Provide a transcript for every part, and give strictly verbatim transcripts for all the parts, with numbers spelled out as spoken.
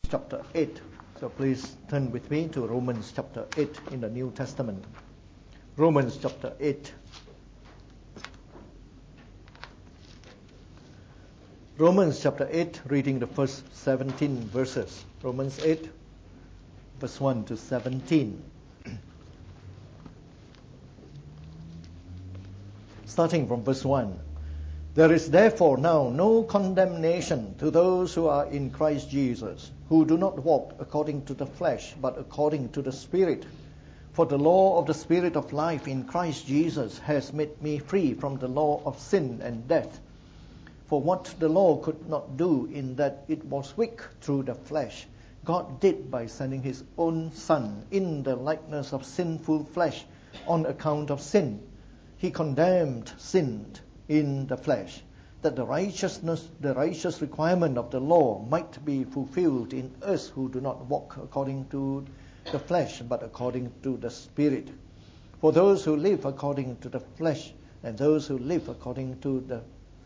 chapter eight. So please turn with me to Romans chapter eight in the New Testament. Romans chapter eight. Romans chapter eight, reading the first seventeen verses. Romans eight, verse one to seventeen. Starting from verse one. There is therefore now no condemnation to those who are in Christ Jesus, who do not walk according to the flesh, but according to the Spirit. For the law of the Spirit of life in Christ Jesus has made me free from the law of sin and death. For what the law could not do, in that it was weak through the flesh, God did by sending his own Son in the likeness of sinful flesh on account of sin. He condemned sin in the flesh, that the righteousness, the righteous requirement of the law might be fulfilled in us who do not walk according to the flesh, but according to the Spirit. For those who live according to the flesh, and those who live according to the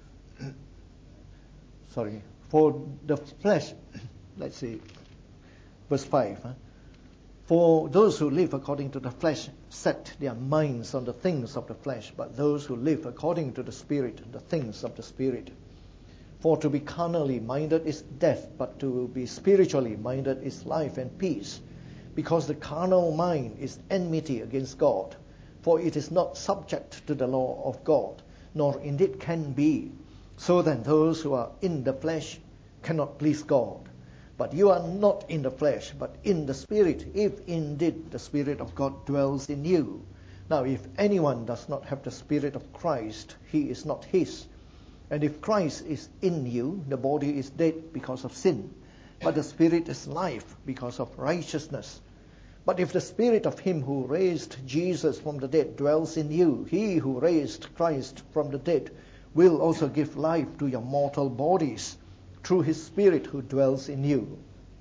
sorry, for the flesh, let's see, verse five. Huh? For those who live according to the flesh set their minds on the things of the flesh, but those who live according to the Spirit, the things of the Spirit. For to be carnally minded is death, but to be spiritually minded is life and peace. Because the carnal mind is enmity against God, for it is not subject to the law of God, nor indeed can be. So then those who are in the flesh cannot please God. But you are not in the flesh, but in the Spirit, if indeed the Spirit of God dwells in you. Now if anyone does not have the Spirit of Christ, he is not his. And if Christ is in you, the body is dead because of sin, but the Spirit is life because of righteousness. But if the Spirit of him who raised Jesus from the dead dwells in you, he who raised Christ from the dead will also give life to your mortal bodies through his Spirit who dwells in you.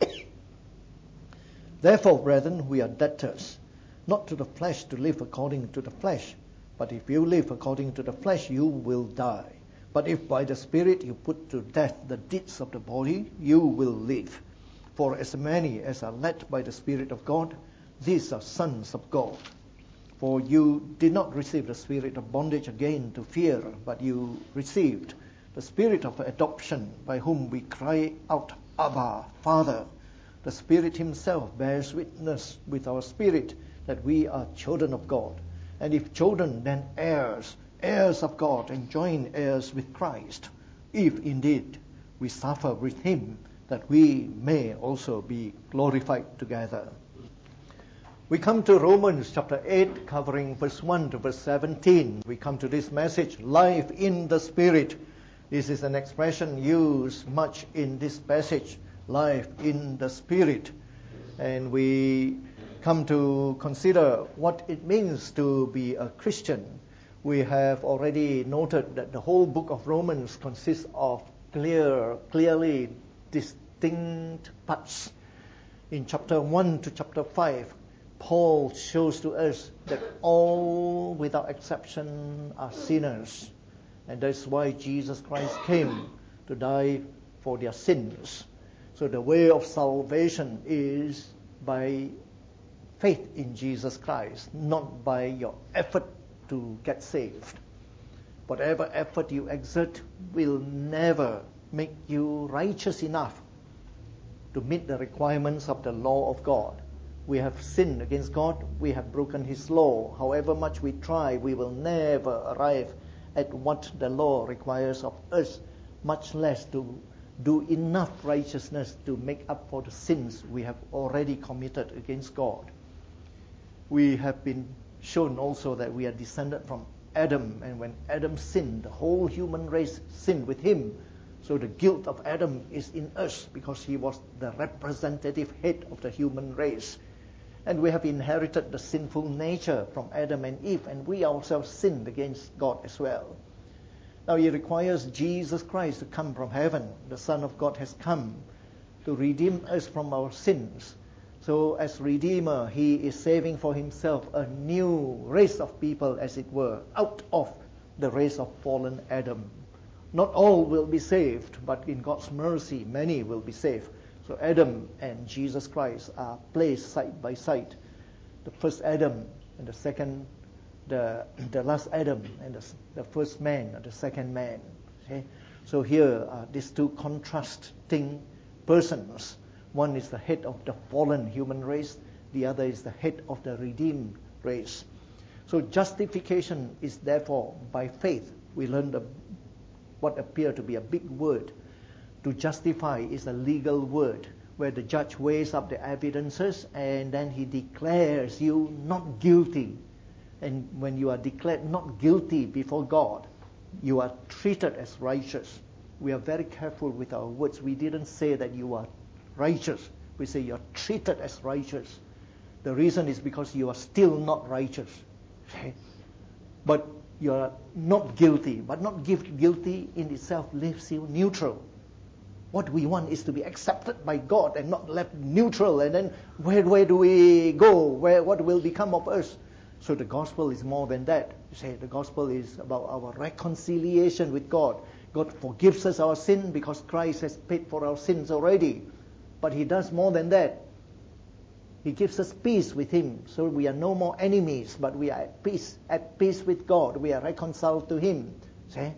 Therefore, brethren, we are debtors, not to the flesh to live according to the flesh. But if you live according to the flesh, you will die. But if by the Spirit you put to death the deeds of the body, you will live. For as many as are led by the Spirit of God, these are sons of God. For you did not receive the spirit of bondage again to fear, but you received the Spirit of adoption, by whom we cry out, Abba, Father. The Spirit himself bears witness with our spirit that we are children of God. And if children, then heirs, heirs of God, and joint heirs with Christ, if indeed we suffer with him, that we may also be glorified together. We come to Romans chapter eight, covering verse one to verse seventeen. We come to this message, life in the Spirit. This is an expression used much in this passage, life in the Spirit. And we come to consider what it means to be a Christian. We have already noted that the whole book of Romans consists of clear, clearly distinct parts. In chapter one to chapter five, Paul shows to us that all, without exception, are sinners. And that's why Jesus Christ came to die for their sins. So the way of salvation is by faith in Jesus Christ, not by your effort to get saved. Whatever effort you exert will never make you righteous enough to meet the requirements of the law of God. We have sinned against God, we have broken his law. However much we try, we will never arrive at what the law requires of us, much less to do enough righteousness to make up for the sins we have already committed against God. We have been shown also that we are descended from Adam, and when Adam sinned, the whole human race sinned with him. So the guilt of Adam is in us because he was the representative head of the human race. And we have inherited the sinful nature from Adam and Eve, and we ourselves sinned against God as well. Now it requires Jesus Christ to come from heaven. The Son of God has come to redeem us from our sins. So as Redeemer, he is saving for himself a new race of people, as it were, out of the race of fallen Adam. Not all will be saved, but in God's mercy, many will be saved. So Adam and Jesus Christ are placed side by side. The first Adam and the second, the the last Adam and the, the first man and the second man. Okay? So here are these two contrasting persons. One is the head of the fallen human race. The other is the head of the redeemed race. So justification is therefore by faith. We learn the, what appear to be a big word. To justify is a legal word where the judge weighs up the evidences and then he declares you not guilty. And when you are declared not guilty before God, you are treated as righteous. We are very careful with our words. We didn't say that you are righteous. We say you are treated as righteous. The reason is because you are still not righteous. Okay? But you are not guilty. But not guilty in itself leaves you neutral. What we want is to be accepted by God and not left neutral. And then where, where do we go? Where, what will become of us? So the gospel is more than that. You say the gospel is about our reconciliation with God. God forgives us our sin because Christ has paid for our sins already. But He does more than that. He gives us peace with Him. So we are no more enemies, but we are at peace, at peace with God. We are reconciled to Him. See?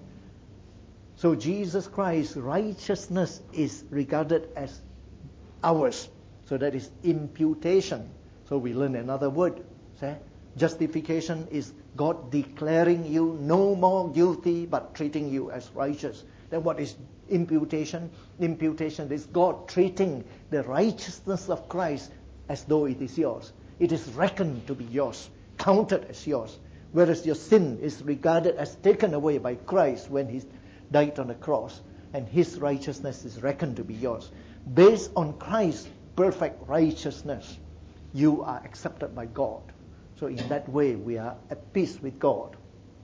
So Jesus Christ's righteousness is regarded as ours. So that is imputation. So we learn another word. See? Justification is God declaring you no more guilty, but treating you as righteous. Then what is imputation? Imputation is God treating the righteousness of Christ as though it is yours. It is reckoned to be yours, counted as yours. Whereas your sin is regarded as taken away by Christ when He died on the cross, and His righteousness is reckoned to be yours. Based on Christ's perfect righteousness, you are accepted by God. So in that way, we are at peace with God.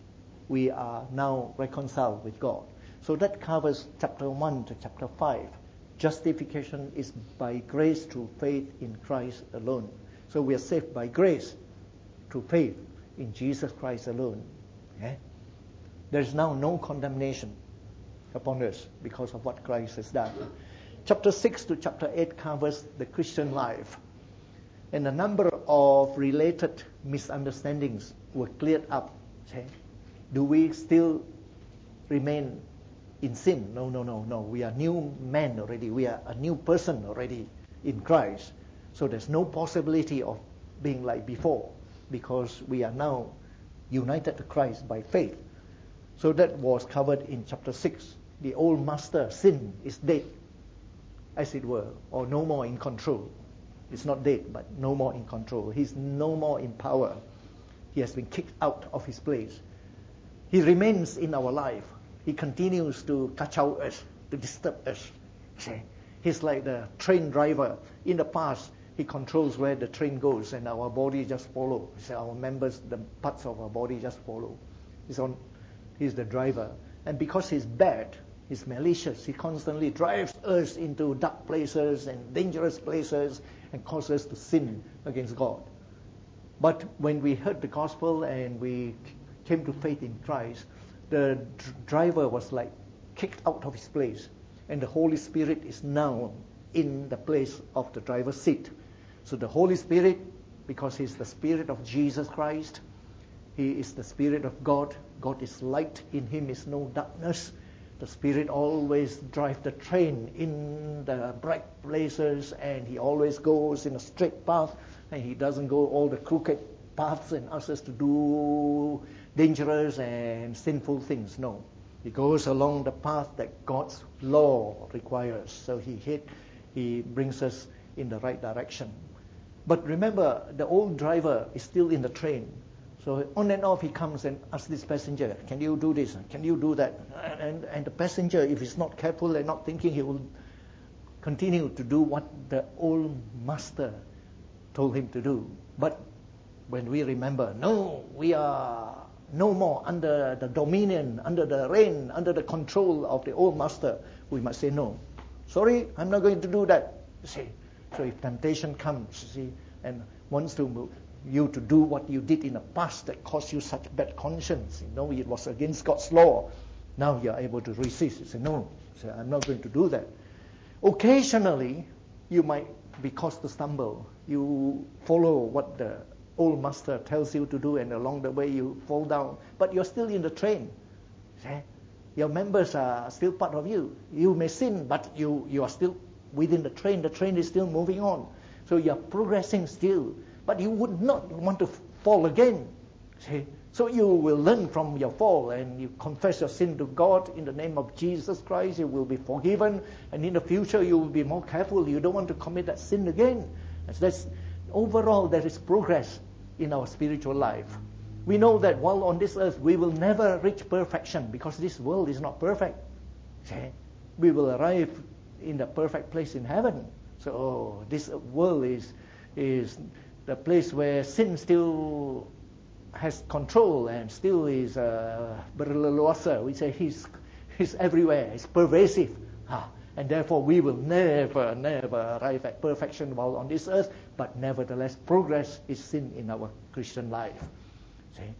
We are now reconciled with God. So that covers chapter one to chapter five. Justification is by grace through faith in Christ alone. So we are saved by grace through faith in Jesus Christ alone. Okay? There is now no condemnation upon us because of what Christ has done. Chapter six to chapter eight covers the Christian life. And a number of related misunderstandings were cleared up. Okay? Do we still remain in sin? No, no, no, no. We are new men already. We are a new person already in Christ. So there's no possibility of being like before because we are now united to Christ by faith. So that was covered in chapter six. The old master, sin, is dead, as it were, or no more in control. It's not dead, but no more in control. He's no more in power. He has been kicked out of his place. He remains in our life. He continues to kacau us, to disturb us. See? He's like the train driver. In the past, he controls where the train goes, and our body just follow. See, our members, the parts of our body just follow. He's on. He's the driver, and because he's bad, he's malicious. He constantly drives us into dark places and dangerous places, and causes us to sin against God. But when we heard the gospel and we came to faith in Christ, the dr- driver was like kicked out of his place, and the Holy Spirit is now in the place of the driver's seat. So the Holy Spirit, because He's the Spirit of Jesus Christ, He is the Spirit of God. God is light. In Him is no darkness. The Spirit always drives the train in the bright places, and He always goes in a straight path, and He doesn't go all the crooked paths and asks us to do dangerous and sinful things. No. He goes along the path that God's law requires. So He hit, He brings us in the right direction. But remember, the old driver is still in the train. So on and off he comes and asks this passenger, can you do this? Can you do that? And, and the passenger, if he's not careful and not thinking, he will continue to do what the old master told him to do. But when we remember, no, we are no more under the dominion, under the reign, under the control of the old master, we must say no. Sorry, I'm not going to do that. You see. So if temptation comes, you see, and wants to move, you to do what you did in the past that caused you such bad conscience, you know, it was against God's law. Now you are able to resist. You say, no, you say, I'm not going to do that. Occasionally, you might be caused to stumble. You follow what the old master tells you to do, and along the way you fall down. But you're still in the train. See? Your members are still part of you. You may sin, but you, you are still within the train. The train is still moving on. So you're progressing still. But you would not want to fall again. See? So you will learn from your fall, and you confess your sin to God in the name of Jesus Christ. You will be forgiven, and in the future you will be more careful. You don't want to commit that sin again. And so that's, overall, there is progress in our spiritual life. We know that while on this earth we will never reach perfection, because this world is not perfect. See? We will arrive in the perfect place in heaven. So oh, this world is is the place where sin still has control and still is uh, berleluasa. We say he's he's everywhere. He's pervasive, ah, and therefore we will never, never arrive at perfection while on this earth. But nevertheless, progress is seen in our Christian life. See,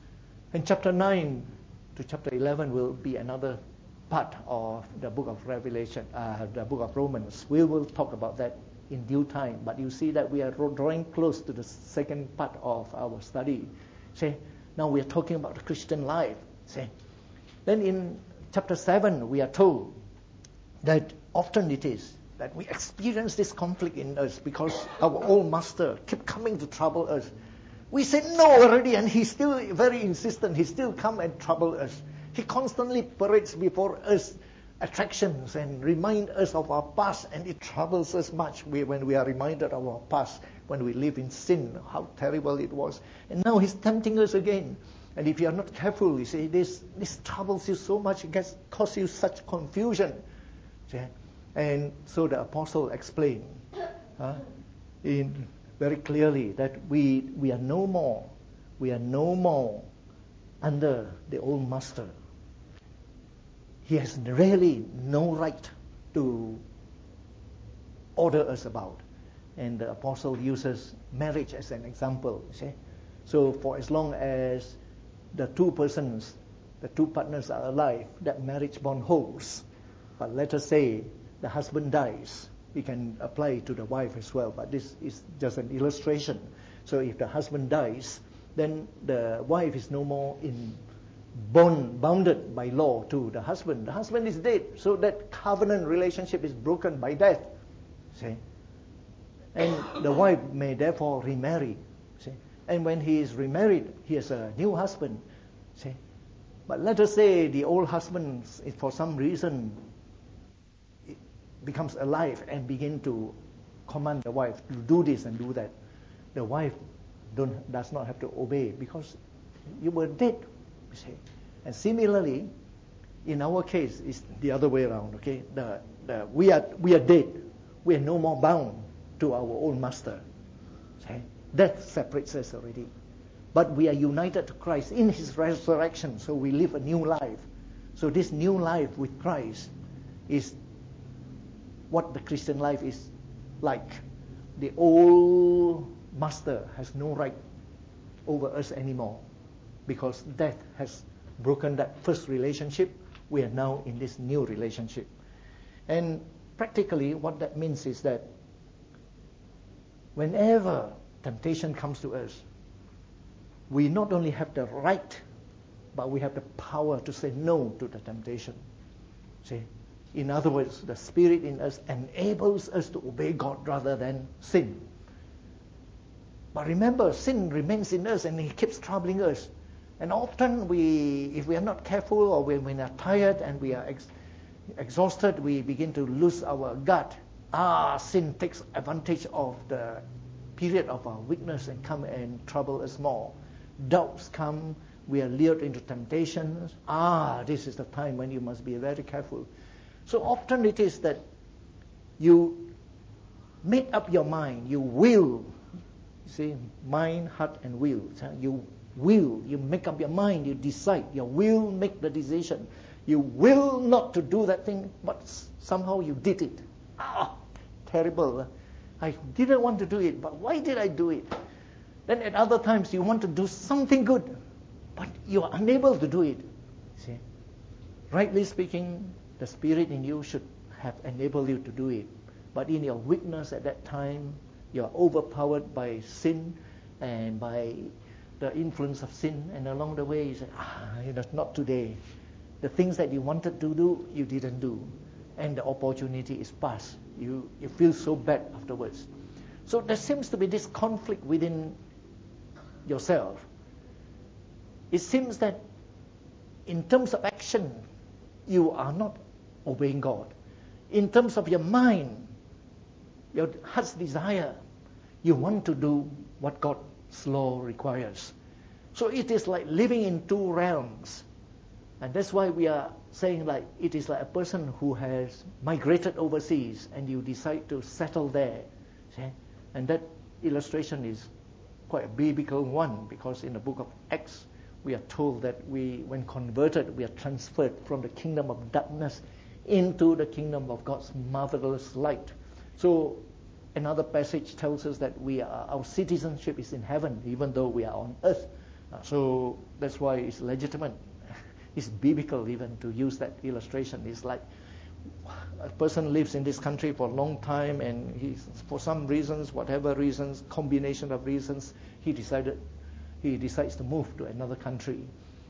and chapter nine to chapter eleven will be another part of the book of Revelation, uh, the book of Romans. We will talk about that in due time. But you see that we are drawing close to the second part of our study. See, now we are talking about the Christian life. See, then in chapter seven we are told that often it is that we experience this conflict in us because our old master kept coming to trouble us. We said no already, and he's still very insistent. He still come and trouble us. He constantly parades before us attractions and remind us of our past, and it troubles us much when we are reminded of our past, when we live in sin, how terrible it was. And now he's tempting us again. And if you are not careful, you see, this this troubles you so much, it gets, causes you such confusion. See? And so the apostle explained uh, in very clearly that we we are no more, we are no more under the old master. He has really no right to order us about. And the apostle uses marriage as an example. See? So for as long as the two persons, the two partners are alive, that marriage bond holds. But let us say the husband dies. We can apply to the wife as well, but this is just an illustration. So if the husband dies, then the wife is no more in bond, bounded by law to the husband. The husband is dead, so that covenant relationship is broken by death. See? And the wife may therefore remarry. See? And when he is remarried, he has a new husband. See? But let us say the old husband, for some reason, becomes alive and begin to command the wife to do this and do that. The wife don't, does not have to obey because you were dead. You see. And similarly, in our case, it's the other way around. Okay, the, the, we are we are dead. We are no more bound to our old master. See? Death separates us already, but we are united to Christ in His resurrection. So we live a new life. So this new life with Christ is what the Christian life is like. The old master has no right over us anymore, because death has broken that first relationship. We are now in this new relationship. And practically what that means is that whenever temptation comes to us, we not only have the right, but we have the power to say no to the temptation. See? In other words, the Spirit in us enables us to obey God rather than sin. But remember, sin remains in us and it keeps troubling us. And often we, if we are not careful, or when we are tired and we are ex- exhausted, we begin to lose our gut. Ah, sin takes advantage of the period of our weakness and come and trouble us more. Doubts come, we are lured into temptations. Ah, this is the time when you must be very careful. So often it is that you make up your mind, you will, you see, mind, heart and will. You will, you make up your mind, you decide, your will make the decision. You will not to do that thing, but somehow you did it. Ah, terrible. I didn't want to do it, but why did I do it? Then at other times you want to do something good, but you are unable to do it. See, rightly speaking, the Spirit in you should have enabled you to do it. But in your weakness at that time, you are overpowered by sin and by the influence of sin. And along the way, you say, ah, you know, not today. The things that you wanted to do, you didn't do. And the opportunity is past. You, you feel so bad afterwards. So there seems to be this conflict within yourself. It seems that in terms of action, you are not obeying God. In terms of your mind, your heart's desire, you want to do what God's law requires. So it is like living in two realms. And that's why we are saying like it is like a person who has migrated overseas and you decide to settle there. See? And that illustration is quite a biblical one, because in the book of Acts we are told that we, when converted, we are transferred from the kingdom of darkness into the kingdom of God's marvelous light. So another passage tells us that we are, our citizenship is in heaven, even though we are on earth. Uh, so that's why it's legitimate. It's biblical even to use that illustration. It's like a person lives in this country for a long time, and he, for some reasons, whatever reasons, combination of reasons, he decided he decides to move to another country.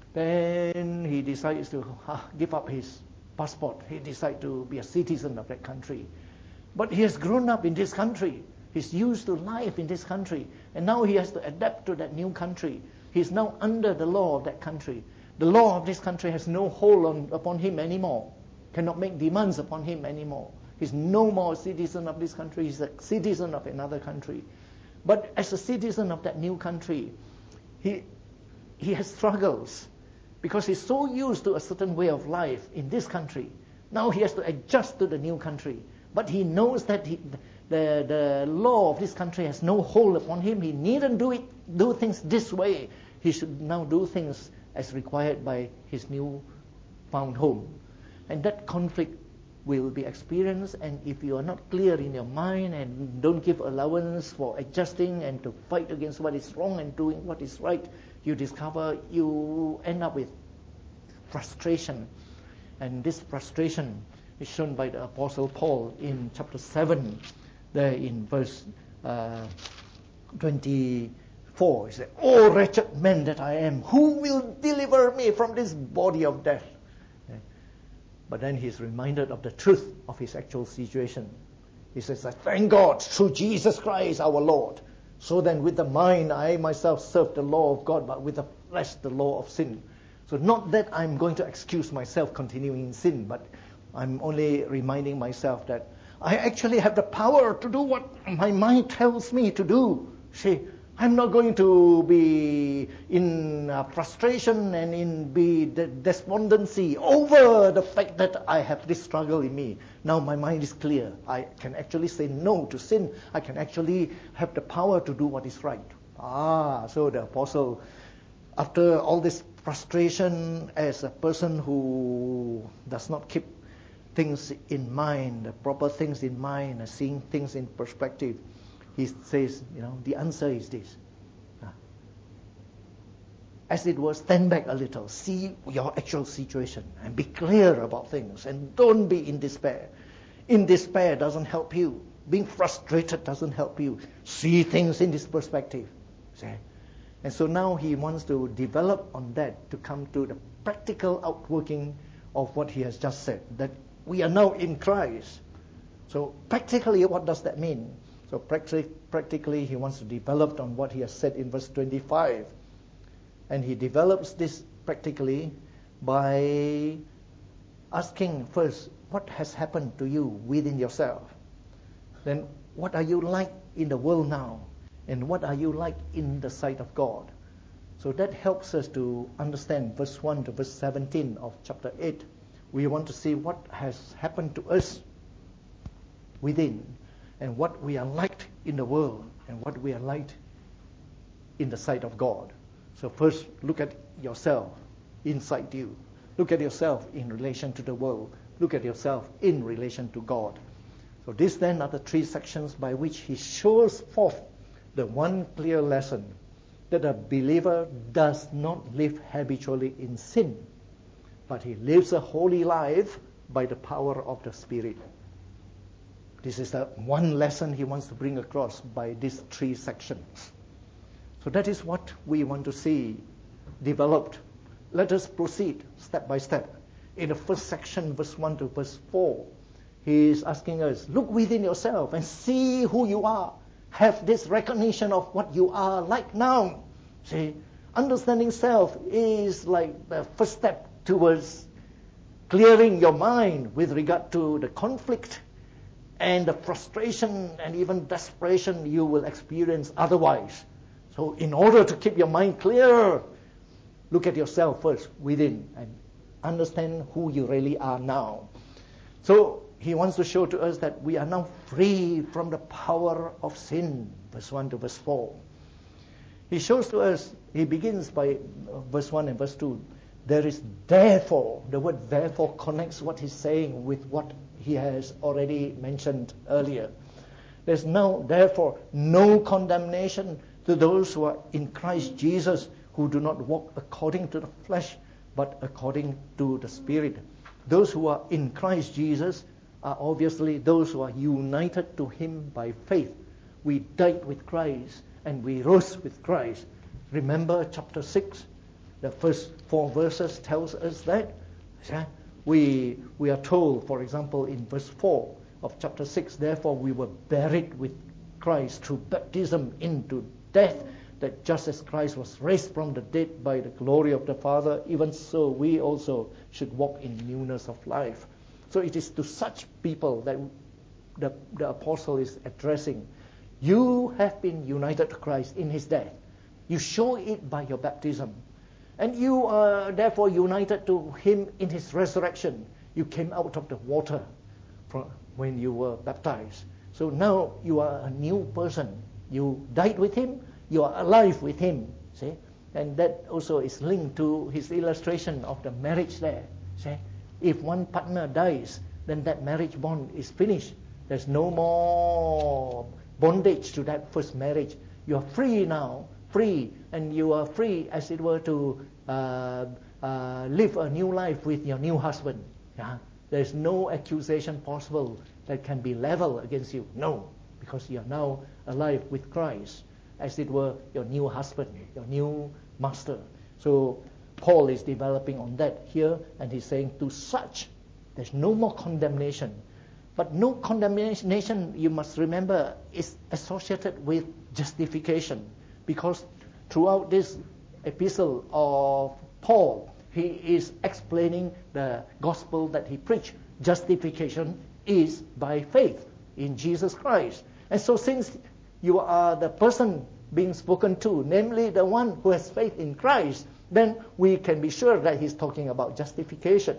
Then he decides to uh, give up his passport. He decides to be a citizen of that country. But he has grown up in this country. He's used to life in this country. And now he has to adapt to that new country. He's now under the law of that country. The law of this country has no hold on, upon him anymore. Cannot make demands upon him anymore. He's no more a citizen of this country. He's a citizen of another country. But as a citizen of that new country, he, he has struggles, because he's so used to a certain way of life in this country. Now he has to adjust to the new country. But he knows that he, the, the law of this country has no hold upon him. He needn't do it, do things this way. He should now do things as required by his new found home. And that conflict will be experienced, and if you are not clear in your mind and don't give allowance for adjusting and to fight against what is wrong and doing what is right, you discover you end up with frustration. And this frustration is shown by the Apostle Paul in chapter seven, there in verse uh, twenty-four. He said, "O wretched man that I am, who will deliver me from this body of death?" But then he's reminded of the truth of his actual situation. He says, "I thank God through Jesus Christ our Lord. So then with the mind I myself serve the law of God, but with the flesh the law of sin." So not that I'm going to excuse myself continuing in sin, but I'm only reminding myself that I actually have the power to do what my mind tells me to do. See, I'm not going to be in uh, frustration and in be de- despondency over the fact that I have this struggle in me. Now my mind is clear. I can actually say no to sin. I can actually have the power to do what is right. Ah, so the apostle, after all this frustration as a person who does not keep things in mind, the proper things in mind, and seeing things in perspective, he says, you know, the answer is this. As it were, stand back a little, see your actual situation, and be clear about things, and don't be in despair. In despair doesn't help you. Being frustrated doesn't help you. See things in this perspective. See? And so now he wants to develop on that to come to the practical outworking of what he has just said, that we are now in Christ. So practically, what does that mean? So practic- practically, he wants to develop on what he has said in verse twenty-five. And he develops this practically by asking first, what has happened to you within yourself? Then, what are you like in the world now? And what are you like in the sight of God? So that helps us to understand verse one to verse seventeen of chapter eight. We want to see what has happened to us within, and what we are like in the world, and what we are like in the sight of God. So first, look at yourself inside you. Look at yourself in relation to the world. Look at yourself in relation to God. So these then are the three sections by which he shows forth the one clear lesson, that a believer does not live habitually in sin, but he lives a holy life by the power of the Spirit. This is the one lesson he wants to bring across by these three sections. So that is what we want to see developed. Let us proceed step by step. In the first section, verse one to verse four, he is asking us, look within yourself and see who you are. Have this recognition of what you are like now. See, understanding self is like the first step towards clearing your mind with regard to the conflict and the frustration and even desperation you will experience otherwise. So in order to keep your mind clear, look at yourself first within and understand who you really are now. So he wants to show to us that we are now free from the power of sin, verse one to verse four. He shows to us, he begins by verse one and verse two, there is therefore, the word therefore connects what he's saying with what he has already mentioned earlier. There's no, therefore, no condemnation to those who are in Christ Jesus, who do not walk according to the flesh, but according to the Spirit. Those who are in Christ Jesus are obviously those who are united to Him by faith. We died with Christ and we rose with Christ. Remember chapter six, the first four verses tells us that. We, we are told, for example, in verse four of chapter six, therefore we were buried with Christ through baptism into death, that just as Christ was raised from the dead by the glory of the Father, even so we also should walk in newness of life. So it is to such people that the, the apostle is addressing. You have been united to Christ in His death. You show it by your baptism. And you are therefore united to Him in His resurrection. You came out of the water from when you were baptized. So now you are a new person. You died with Him. You are alive with Him. See? And that also is linked to his illustration of the marriage there. See? If one partner dies, then that marriage bond is finished. There's no more bondage to that first marriage. You are free now, free, and you are free, as it were, to uh, uh, live a new life with your new husband. Yeah? There's no accusation possible that can be leveled against you. No, because you are now alive with Christ, as it were, your new husband, your new master. So Paul is developing on that here, and he's saying to such, there's no more condemnation. But no condemnation, you must remember, is associated with justification. Because throughout this epistle of Paul, he is explaining the gospel that he preached. Justification is by faith in Jesus Christ. And so since you are the person being spoken to, namely the one who has faith in Christ, then we can be sure that he's talking about justification.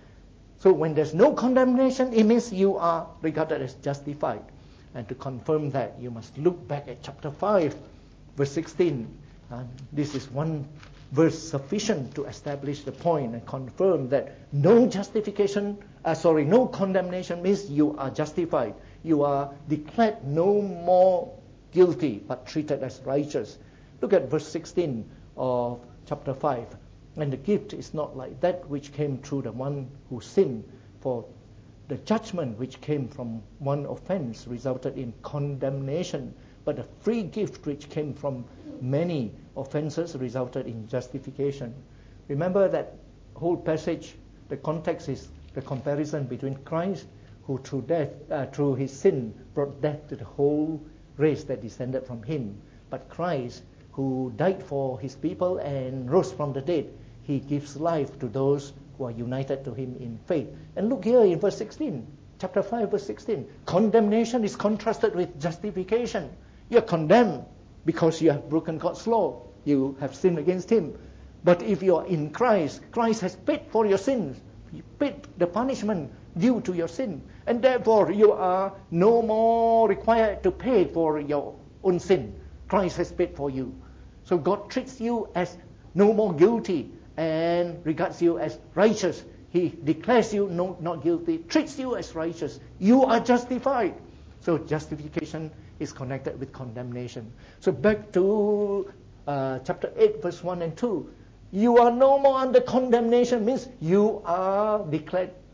So when there's no condemnation, it means you are regarded as justified. And to confirm that, you must look back at chapter five, verse sixteen. Uh, this is one verse sufficient to establish the point and confirm that no justification, uh, sorry, no condemnation means you are justified. You are declared no more guilty, but treated as righteous. Look at verse sixteen of chapter five. And the gift is not like that which came through the one who sinned, for the judgment which came from one offense resulted in condemnation, but the free gift which came from many offenses resulted in justification. Remember that whole passage, the context is the comparison between Christ, who through death, uh, through his sin, brought death to the whole race that descended from him. But Christ, who died for his people and rose from the dead, he gives life to those who are united to him in faith. And look here in verse sixteen, chapter five, verse sixteen. Condemnation is contrasted with justification. You're condemned because you have broken God's law. You have sinned against him. But if you are in Christ, Christ has paid for your sins. He paid the punishment due to your sin. And therefore, you are no more required to pay for your own sin. Christ has paid for you. So God treats you as no more guilty and regards you as righteous. He declares you no, not guilty, treats you as righteous. You are justified. So justification is connected with condemnation. So back to uh, chapter eight, verse one and two. You are no more under condemnation, means you are declared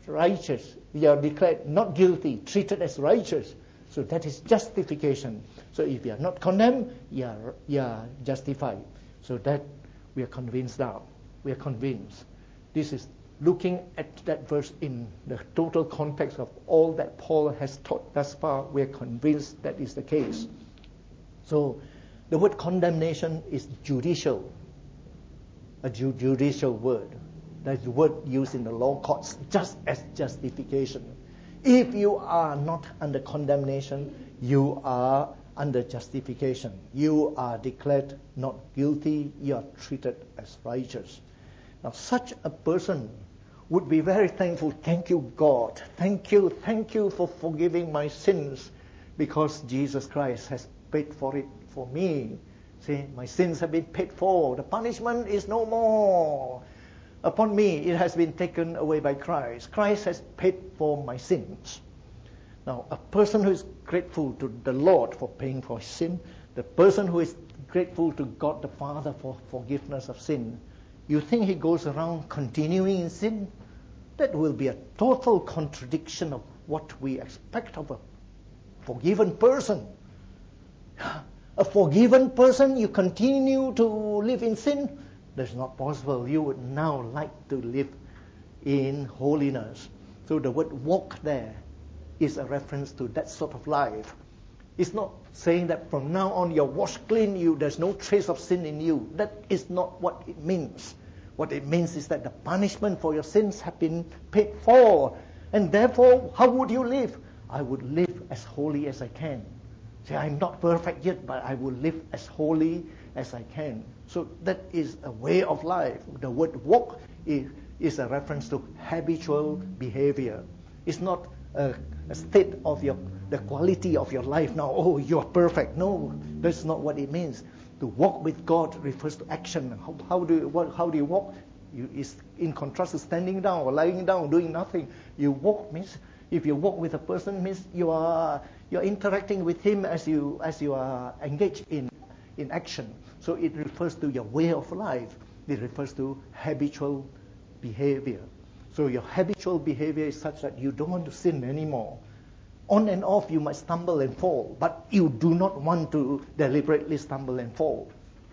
righteous. You are declared not guilty, treated as righteous. So that is justification. So if you are not condemned, you are, you are justified. So that we are convinced now. We are convinced. This is looking at that verse in the total context of all that Paul has taught thus far. We are convinced that is the case. So the word condemnation is judicial, a ju- judicial word. That's the word used in the law courts, just as justification. If you are not under condemnation, you are under justification. You are declared not guilty. You are treated as righteous. Now, such a person would be very thankful. Thank you, God. Thank you, thank you for forgiving my sins, because Jesus Christ has paid for it for me. See, my sins have been paid for. The punishment is no more upon me. It has been taken away by Christ. Christ has paid for my sins. Now, a person who is grateful to the Lord for paying for his sin, the person who is grateful to God the Father for forgiveness of sin, you think he goes around continuing in sin? That will be a total contradiction of what we expect of a forgiven person. A forgiven person, you continue to live in sin? That's not possible. You would now like to live in holiness. So the word walk there is a reference to that sort of life. It's not saying that from now on you're washed clean, you there's no trace of sin in you. That is not what it means. What it means is that the punishment for your sins have been paid for. And therefore, how would you live? I would live as holy as I can. See, I'm not perfect yet, but I will live as holy as I can. So that is a way of life. The word walk is, is a reference to habitual behavior. It's not a, a state of your the quality of your life now. Oh, you're perfect. No, that's not what it means. To walk with God refers to action. How, how do you, what, how do you walk? You, is in contrast to standing down or lying down, doing nothing. You walk means, if you walk with a person, means you are you're interacting with him as you as you are engaged in in action. So it refers to your way of life. It refers to habitual behavior. So your habitual behavior is such that you don't want to sin anymore. On and off, you might stumble and fall, but you do not want to deliberately stumble and fall.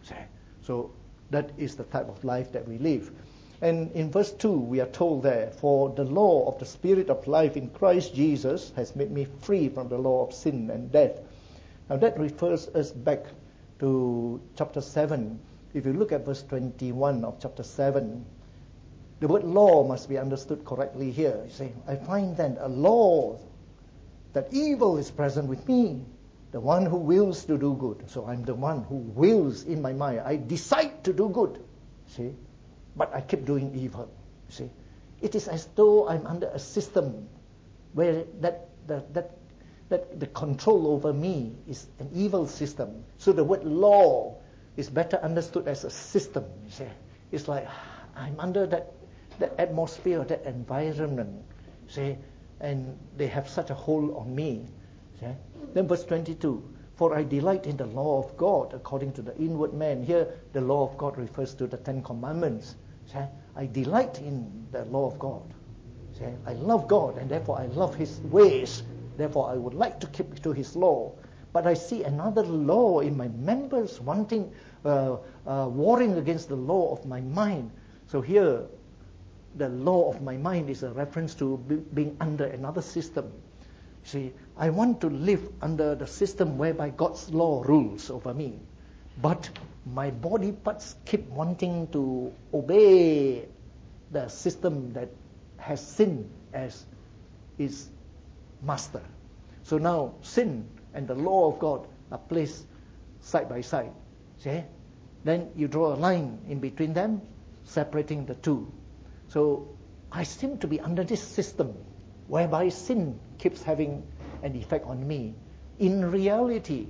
So that is the type of life that we live. And in verse two, we are told there, for the law of the Spirit of life in Christ Jesus has made me free from the law of sin and death. Now that refers us back to chapter seven. If you look at verse twenty-one of chapter seven, the word law must be understood correctly here. You say, I find then a law that evil is present with me, the one who wills to do good. So I'm the one who wills in my mind. I decide to do good, see, but I keep doing evil. See, it is as though I'm under a system where that that that that the control over me is an evil system. So the word law is better understood as a system. You see, it's like I'm under that that atmosphere, that environment. See. And they have such a hold on me. See? Then verse twenty-two, for I delight in the law of God according to the inward man. Here, the law of God refers to the Ten Commandments. See? I delight in the law of God. See? I love God, and therefore I love His ways. Therefore, I would like to keep to His law. But I see another law in my members wanting, uh, uh, warring against the law of my mind. So here, the law of my mind is a reference to be, being under another system. See, I want to live under the system whereby God's law rules over me. But my body parts keep wanting to obey the system that has sin as its master. So now sin and the law of God are placed side by side. See? Then you draw a line in between them, separating the two. So I seem to be under this system whereby sin keeps having an effect on me. In reality,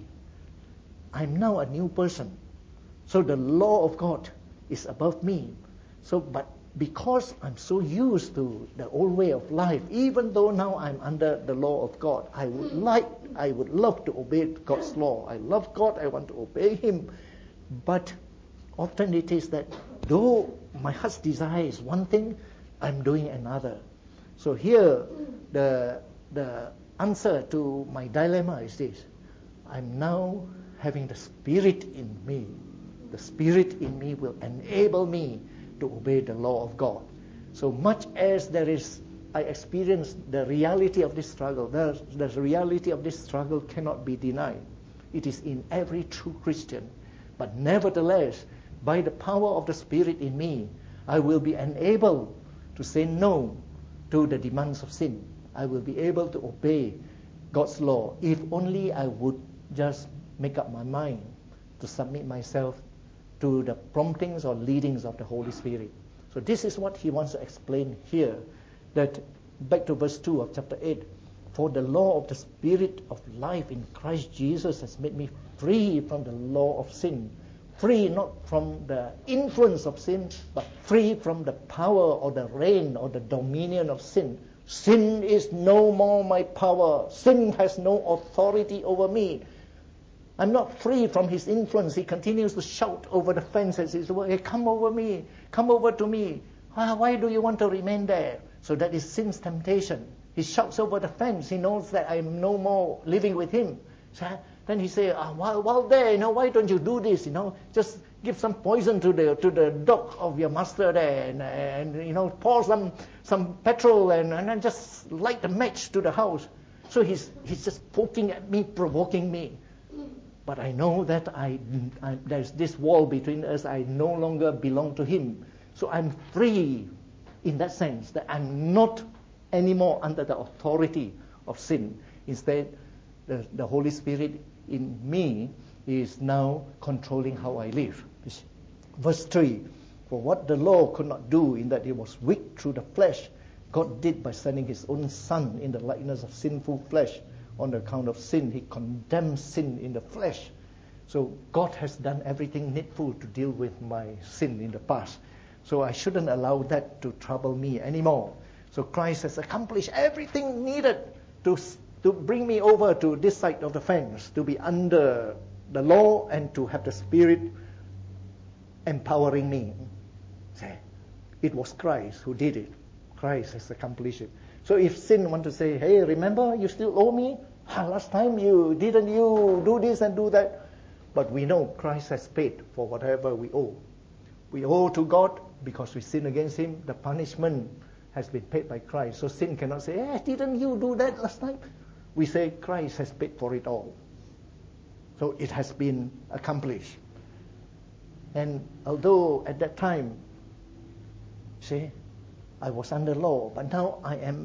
I'm now a new person. So the law of God is above me. So, but because I'm so used to the old way of life, even though now I'm under the law of God, I would like, I would love to obey God's law. I love God, I want to obey Him. But often it is that though my heart's desire is one thing, I'm doing another. So here, the, the answer to my dilemma is this. I'm now having the Spirit in me. The Spirit in me will enable me to obey the law of God. So much as there is, I experience the reality of this struggle, the, the reality of this struggle cannot be denied. It is in every true Christian. But nevertheless, by the power of the Spirit in me, I will be enabled to say no to the demands of sin. I will be able to obey God's law if only I would just make up my mind to submit myself to the promptings or leadings of the Holy Spirit. So this is what he wants to explain here. That back to verse two of chapter eight. For the law of the Spirit of life in Christ Jesus has made me free from the law of sin. Free not from the influence of sin, but free from the power or the reign or the dominion of sin. Sin is no more my power. Sin has no authority over me. I'm not free from his influence. He continues to shout over the fence as he's hey, come over me, come over to me. Ah, why do you want to remain there? So that is sin's temptation. He shouts over the fence. He knows that I'm no more living with him. So then he says, ah, while, while there, you know, why don't you do this? You know, just give some poison to the to the dog of your master there, and, and you know, pour some some petrol and, and then just light the match to the house. So he's he's just poking at me, provoking me. But I know that I, I there's this wall between us. I no longer belong to him. So I'm free in that sense, that I'm not anymore under the authority of sin. Instead, the, the Holy Spirit in me is now controlling how I live. Verse three, for what the law could not do in that it was weak through the flesh, God did by sending his own Son in the likeness of sinful flesh. On account of sin, he condemned sin in the flesh. So God has done everything needful to deal with my sin in the past. So I shouldn't allow that to trouble me anymore. So Christ has accomplished everything needed to, to bring me over to this side of the fence, to be under the law and to have the Spirit empowering me. It was Christ who did it. Christ has accomplished it. So if sin want to say, hey, remember, you still owe me? Ah, last time you didn't you do this and do that? But we know Christ has paid for whatever we owe. We owe to God because we sin against him. The punishment has been paid by Christ. So sin cannot say, hey, didn't you do that last time? We say Christ has paid for it all. So it has been accomplished. And although at that time, see, I was under law, but now I am,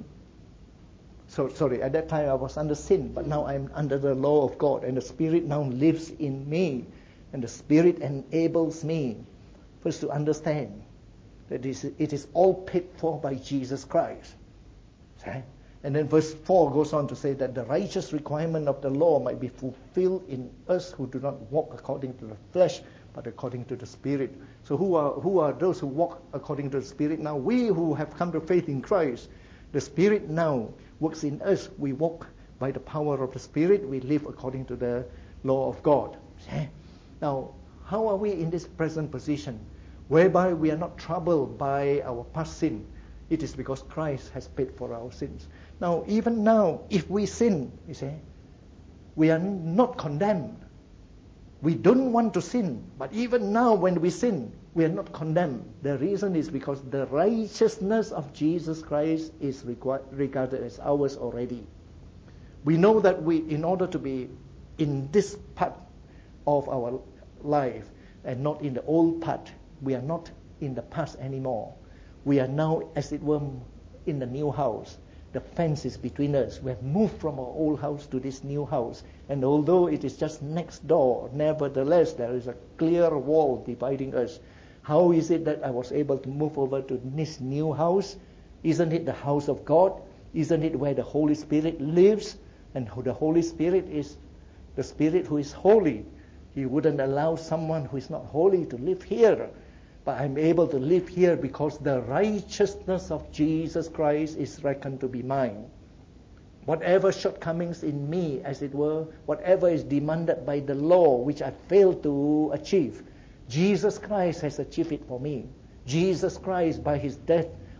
so sorry, at that time I was under sin, but now I am under the law of God, and the Spirit now lives in me, and the Spirit enables me first to understand that it is all paid for by Jesus Christ. Okay? And then verse four goes on to say that the righteous requirement of the law might be fulfilled in us who do not walk according to the flesh, but according to the Spirit. So who are who are those who walk according to the Spirit now? We who have come to faith in Christ. The Spirit now works in us. We walk by the power of the Spirit. We live according to the law of God. Now, how are we in this present position, whereby we are not troubled by our past sin? It is because Christ has paid for our sins. Now, even now, if we sin, you see, we are not condemned. We don't want to sin, but even now when we sin, we are not condemned. The reason is because the righteousness of Jesus Christ is regarded as ours already. We know that we, in order to be in this part of our life and not in the old part, we are not in the past anymore. We are now, as it were, in the new house. The fence is between us. We have moved from our old house to this new house. And although it is just next door, nevertheless, there is a clear wall dividing us. How is it that I was able to move over to this new house? Isn't it the house of God? Isn't it where the Holy Spirit lives? And the Holy Spirit is the Spirit who is holy. He wouldn't allow someone who is not holy to live here. But I'm able to live here because the righteousness of Jesus Christ is reckoned to be mine. Whatever shortcomings in me, as it were, whatever is demanded by the law which I failed to achieve, Jesus Christ has achieved it for me. Jesus Christ, by his death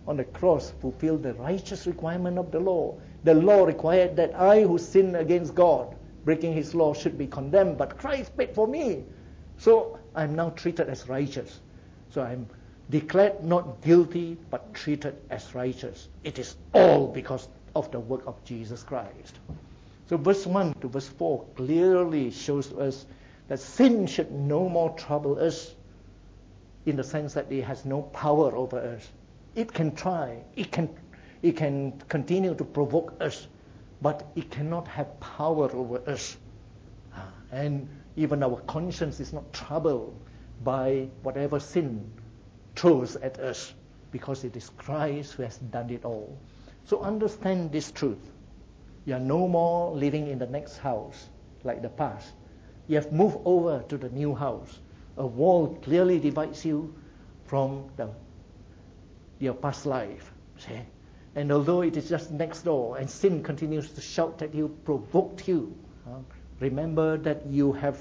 on the cross fulfilled the righteous requirement of the law. The law required that I who sinned against God, breaking his law, should be condemned, but Christ paid for me. So I'm now treated as righteous. So I'm declared not guilty, but treated as righteous. It is all because of the work of Jesus Christ. So verse one to verse four clearly shows us that sin should no more trouble us, in the sense that it has no power over us. It can try, it can, it can continue to provoke us, but it cannot have power over us. And even our conscience is not troubled by whatever sin throws at us, because it is Christ who has done it all. So understand this truth. You are no more living in the next house like the past. You have moved over to the new house. A wall clearly divides you from the, your past life. See? And although it is just next door and sin continues to shout at you, provoked you, uh, remember that you have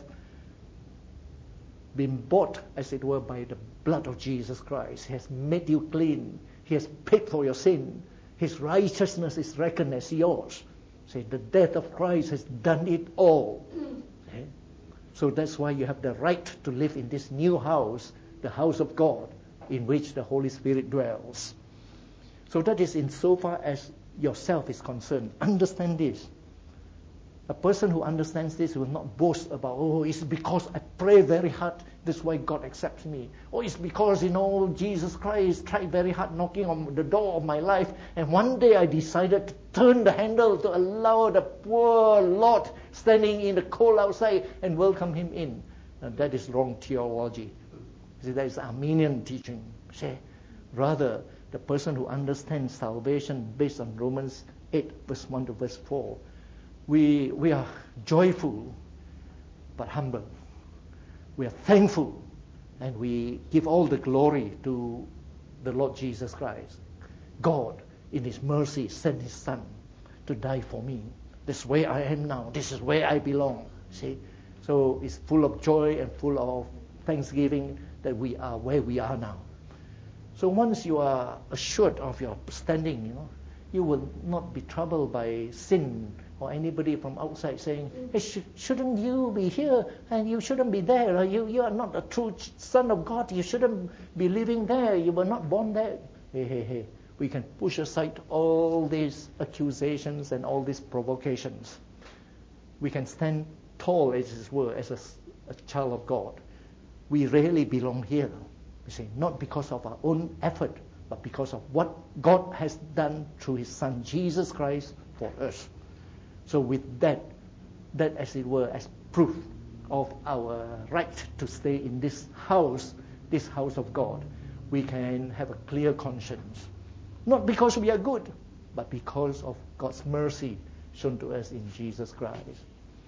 been bought, as it were, by the blood of Jesus Christ. He has made you clean. He has paid for your sin. His righteousness is reckoned as yours. See, the death of Christ has done it all. See? So that's why you have the right to live in this new house, the house of God, in which the Holy Spirit dwells. So that is insofar as yourself is concerned. Understand this. A person who understands this will not boast about, oh, it's because I pray very hard, that's why God accepts me. Or it's because, you know, Jesus Christ tried very hard knocking on the door of my life, and one day I decided to turn the handle to allow the poor Lord standing in the cold outside and welcome him in. And that is wrong theology. See, that is Arminian teaching. See? Rather, the person who understands salvation based on Romans eight, verse one to verse four, We, we are joyful but humble. We are thankful, and we give all the glory to the Lord Jesus Christ. God, in his mercy, sent his Son to die for me. This is where I am now. This is where I belong. See? So it's full of joy and full of thanksgiving that we are where we are now. So once you are assured of your standing, you know, you will not be troubled by sin or anybody from outside saying, hey, sh- shouldn't you be here and you shouldn't be there? Or you, you are not a true son of God. You shouldn't be living there. You were not born there. Hey, hey, hey. We can push aside all these accusations and all these provocations. We can stand tall, as it were, as a, a child of God. We really belong here. You see, not because of our own effort, but because of what God has done through his Son, Jesus Christ, for us. So with that, that as it were, as proof of our right to stay in this house, this house of God, we can have a clear conscience. Not because we are good, but because of God's mercy shown to us in Jesus Christ.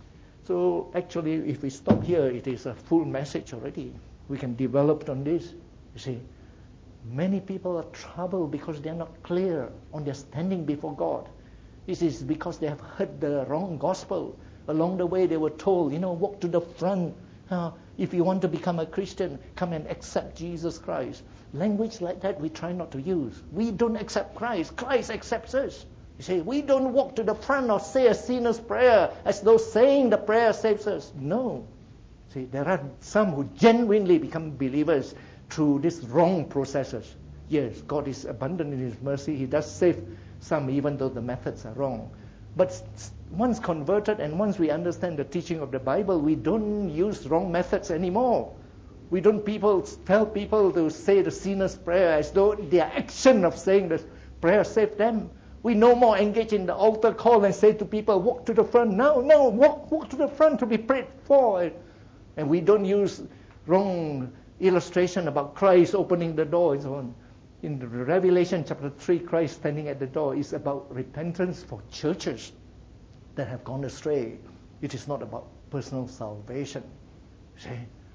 So actually, if we stop here, it is a full message already. We can develop on this. You see, many people are troubled because they are not clear on their standing before God. This is because they have heard the wrong gospel. Along the way, they were told, you know, walk to the front. Uh, if you want to become a Christian, come and accept Jesus Christ. Language like that we try not to use. We don't accept Christ. Christ accepts us. You see, we don't walk to the front or say a sinner's prayer as though saying the prayer saves us. No. See, there are some who genuinely become believers through these wrong processes. Yes, God is abundant in his mercy. He does save some, even though the methods are wrong. But once converted and once we understand the teaching of the Bible, we don't use wrong methods anymore. We don't people tell people to say the sinner's prayer as though their action of saying the prayer saved them. We no more engage in the altar call and say to people, walk to the front. No, no, walk, walk to the front to be prayed for. And we don't use wrong illustration about Christ opening the door and so on. In Revelation chapter three, Christ standing at the door is about repentance for churches that have gone astray. It is not about personal salvation. See?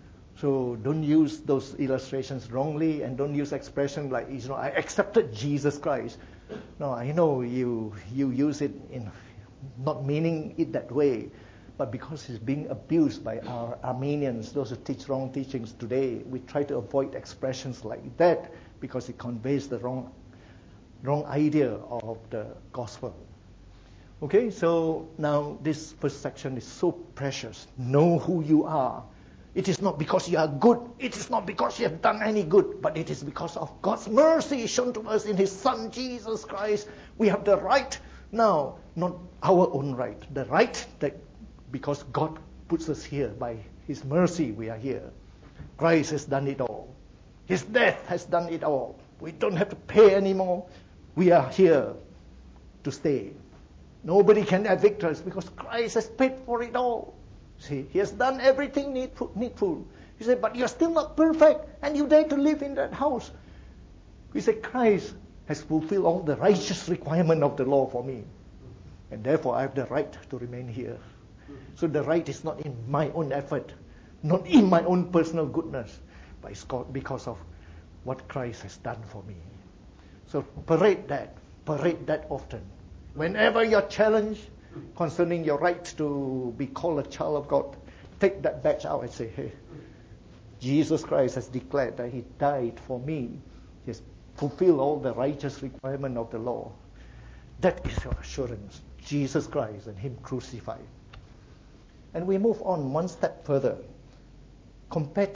So don't use those illustrations wrongly, and don't use expression like, you know, I accepted Jesus Christ. No, I know you you use it in not meaning it that way, but because it's being abused by our Armenians, those who teach wrong teachings today, we try to avoid expressions like that because it conveys the wrong wrong idea of the gospel. Okay, so now this first section is so precious. Know who you are. It is not because you are good. It is not because you have done any good, but it is because of God's mercy shown to us in His Son, Jesus Christ. We have the right now, not our own right, the right that because God puts us here by His mercy, we are here. Christ has done it all. His death has done it all. We don't have to pay anymore. We are here to stay. Nobody can evict us because Christ has paid for it all. See, He has done everything needful. needful. He said, but you're still not perfect, and you dare to live in that house. We say, Christ has fulfilled all the righteous requirement of the law for me. And therefore, I have the right to remain here. So the right is not in my own effort, not in my own personal goodness, but it's because of what Christ has done for me. So parade that, parade that often. Whenever you're challenged concerning your right to be called a child of God, take that badge out and say, hey, Jesus Christ has declared that He died for me. He has fulfilled all the righteous requirement of the law. That is your assurance. Jesus Christ and Him crucified. And we move on one step further. Compared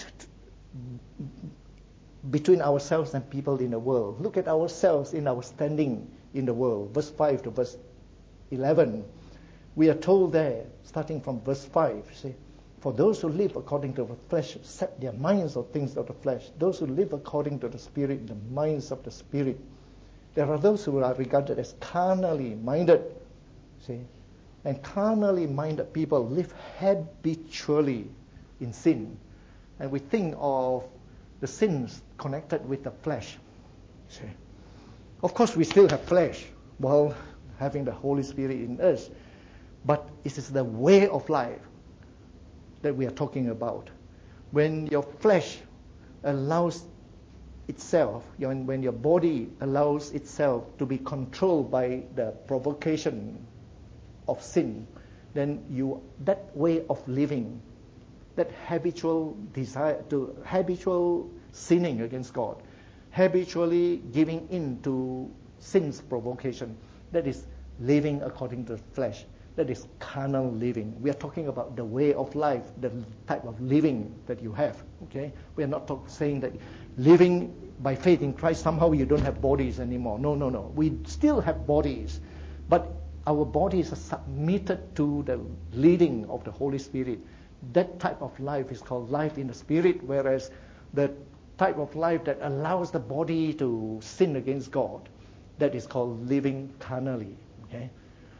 between ourselves and people in the world. Look at ourselves in our standing in the world. Verse five to verse eleven. We are told there, starting from verse five, see, for those who live according to the flesh set their minds on things of the flesh. Those who live according to the Spirit, the minds of the Spirit. There are those who are regarded as carnally minded. See, and carnally minded people live habitually in sin. And we think of the sins connected with the flesh. See, of course, we still have flesh while having the Holy Spirit in us. But it is the way of life that we are talking about. When your flesh allows itself, when your body allows itself to be controlled by the provocation of sin, then you that way of living, that habitual desire to habitual sinning against God, habitually giving in to sin's provocation, that is living according to the flesh. That is carnal living. We are talking about the way of life, the type of living that you have. Okay, we are not talk, saying that living by faith in Christ somehow you don't have bodies anymore. No, no, no. We still have bodies, but our bodies are submitted to the leading of the Holy Spirit. That type of life is called life in the Spirit, whereas the type of life that allows the body to sin against God, that is called living carnally. Okay.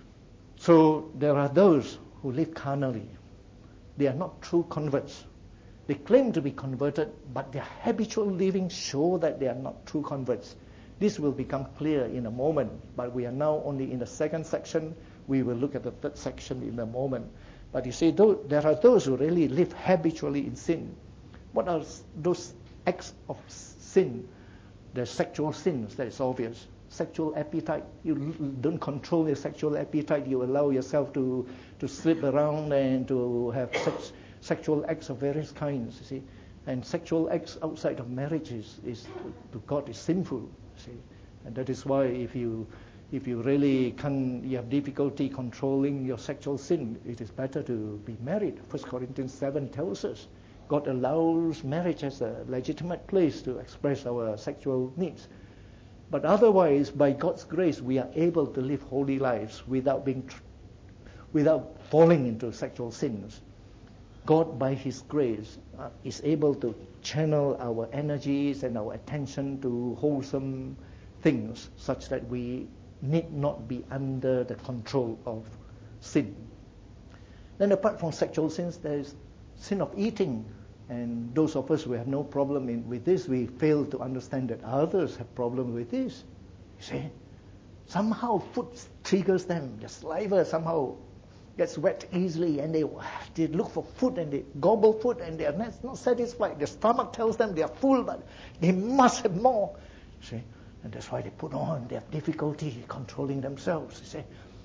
So there are those who live carnally. They are not true converts. They claim to be converted, but their habitual living show that they are not true converts. This will become clear in a moment, but we are now only in the second section. We will look at the third section in a moment. But you see, there are those who really live habitually in sin. What are those acts of sin? The sexual sins, that is obvious. Sexual appetite, you don't control your sexual appetite, you allow yourself to, to slip around and to have sex, sexual acts of various kinds, you see. And sexual acts outside of marriage is, is to God is sinful, see. And that is why if you if you really can you have difficulty controlling your sexual sin, it is better to be married. First Corinthians seven tells us God allows marriage as a legitimate place to express our sexual needs. But otherwise, by God's grace, we are able to live holy lives without being, tr- without falling into sexual sins. God, by His grace, uh, is able to channel our energies and our attention to wholesome things, such that we need not be under the control of sin. Then, apart from sexual sins, there is sin of eating. And those of us who have no problem in, with this, we fail to understand that others have problems with this. You see, somehow food triggers them. The saliva somehow gets wet easily, and they they look for food and they gobble food, and they are not, not satisfied. Their stomach tells them they are full, but they must have more. You see, and that's why they put on. They have difficulty controlling themselves. You see,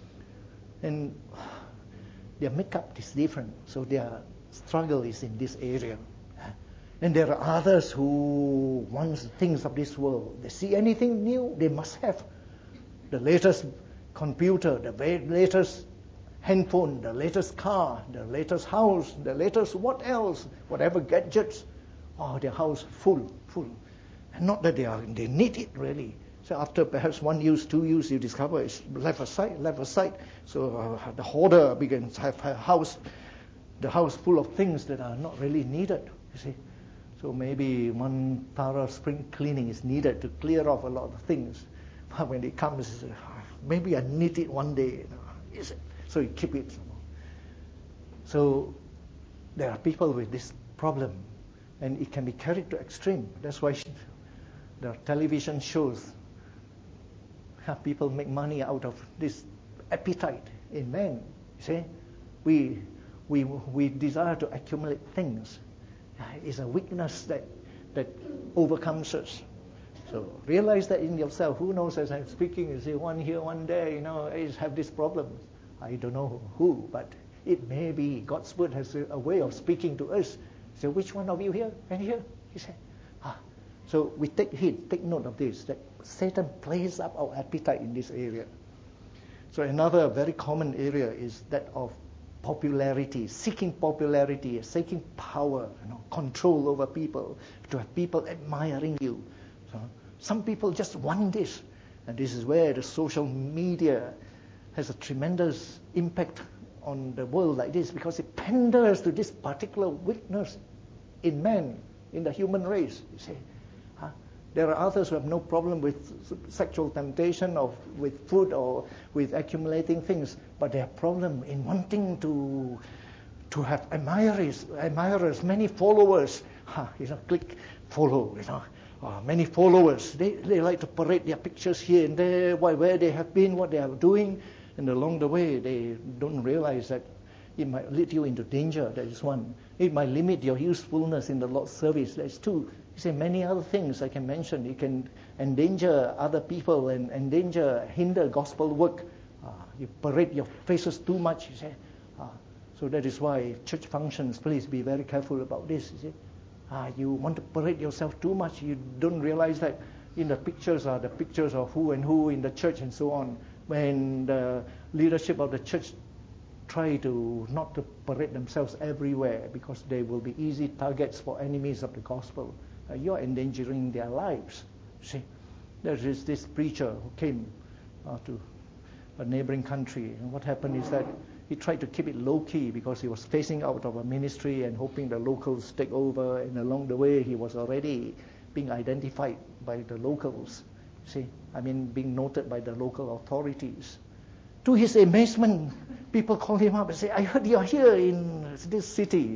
and their makeup is different, so their struggle is in this area. And there are others who want things of this world. They see anything new, they must have. the latest computer, the latest handphone, the latest car, the latest house, the latest what else, whatever gadgets. Oh, their house full, full. And not that they are, they need it really. So after perhaps one use, two use, you discover it's left aside, left aside. So uh, the hoarder begins to have a house, the house full of things that are not really needed, you see. So maybe one thorough spring cleaning is needed to clear off a lot of things. But when it comes, maybe I need it one day, you know, is it? So you keep it. So there are people with this problem, and it can be carried to extreme. That's why the television shows how people make money out of this appetite in men. You see, we we we desire to accumulate things. It's a weakness that that overcomes us. So realize that in yourself. Who knows, as I'm speaking, you see one here, one there, you know, I have this problem. I don't know who, but it may be God's word has a, a way of speaking to us. So which one of you here? And here? He said, ah. So we take heed, take note of this, that Satan plays up our appetite in this area. So another very common area is that of popularity, seeking popularity, seeking power, you know, control over people, to have people admiring you. So some people just want this, and this is where the social media has a tremendous impact on the world like this, because it panders to this particular weakness in man, in the human race. You see, huh? There are others who have no problem with sexual temptation or with food or with accumulating things, but they have problem in wanting to to have admirers, admirers, many followers. Huh? You know, click follow. You know, uh, many followers. They they like to parade their pictures here and there, why where they have been, what they are doing. And along the way, they don't realize that it might lead you into danger. That is one. It might limit your usefulness in the Lord's service. That's two. You say many other things I can mention. It can endanger other people and endanger, hinder gospel work. Uh, you parade your faces too much. You say. Uh, so that is why church functions. Please be very careful about this. You see. Uh, you want to parade yourself too much. You don't realize that in the pictures are the pictures of who and who in the church and so on. When the leadership of the church try to not to parade themselves everywhere, because they will be easy targets for enemies of the gospel, uh, you are endangering their lives. See, there is this preacher who came uh, to a neighboring country, and what happened is that he tried to keep it low-key because he was phasing out of a ministry and hoping the locals take over, and along the way he was already being identified by the locals. See, I mean, being noted by the local authorities. To his amazement, people call him up and say, I heard you're here in this city.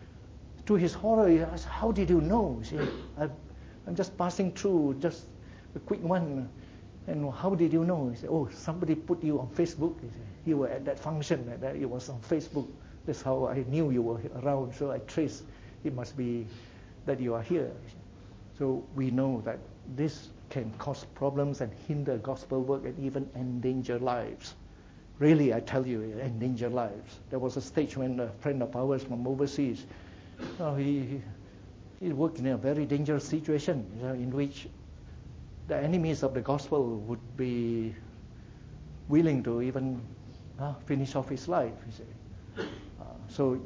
To his horror, he asked, how did you know? See, I'm just passing through, just a quick one. And how did you know? He said, oh, somebody put you on Facebook. He said, you were at that function, and that it was on Facebook. That's how I knew you were around. So I traced, it must be that you are here. So we know that this can cause problems and hinder gospel work and even endanger lives. Really, I tell you, endanger lives. There was a stage when a friend of ours from overseas, oh, he, he worked in a very dangerous situation, you know, in which the enemies of the gospel would be willing to even uh, finish off his life. You see. Uh, so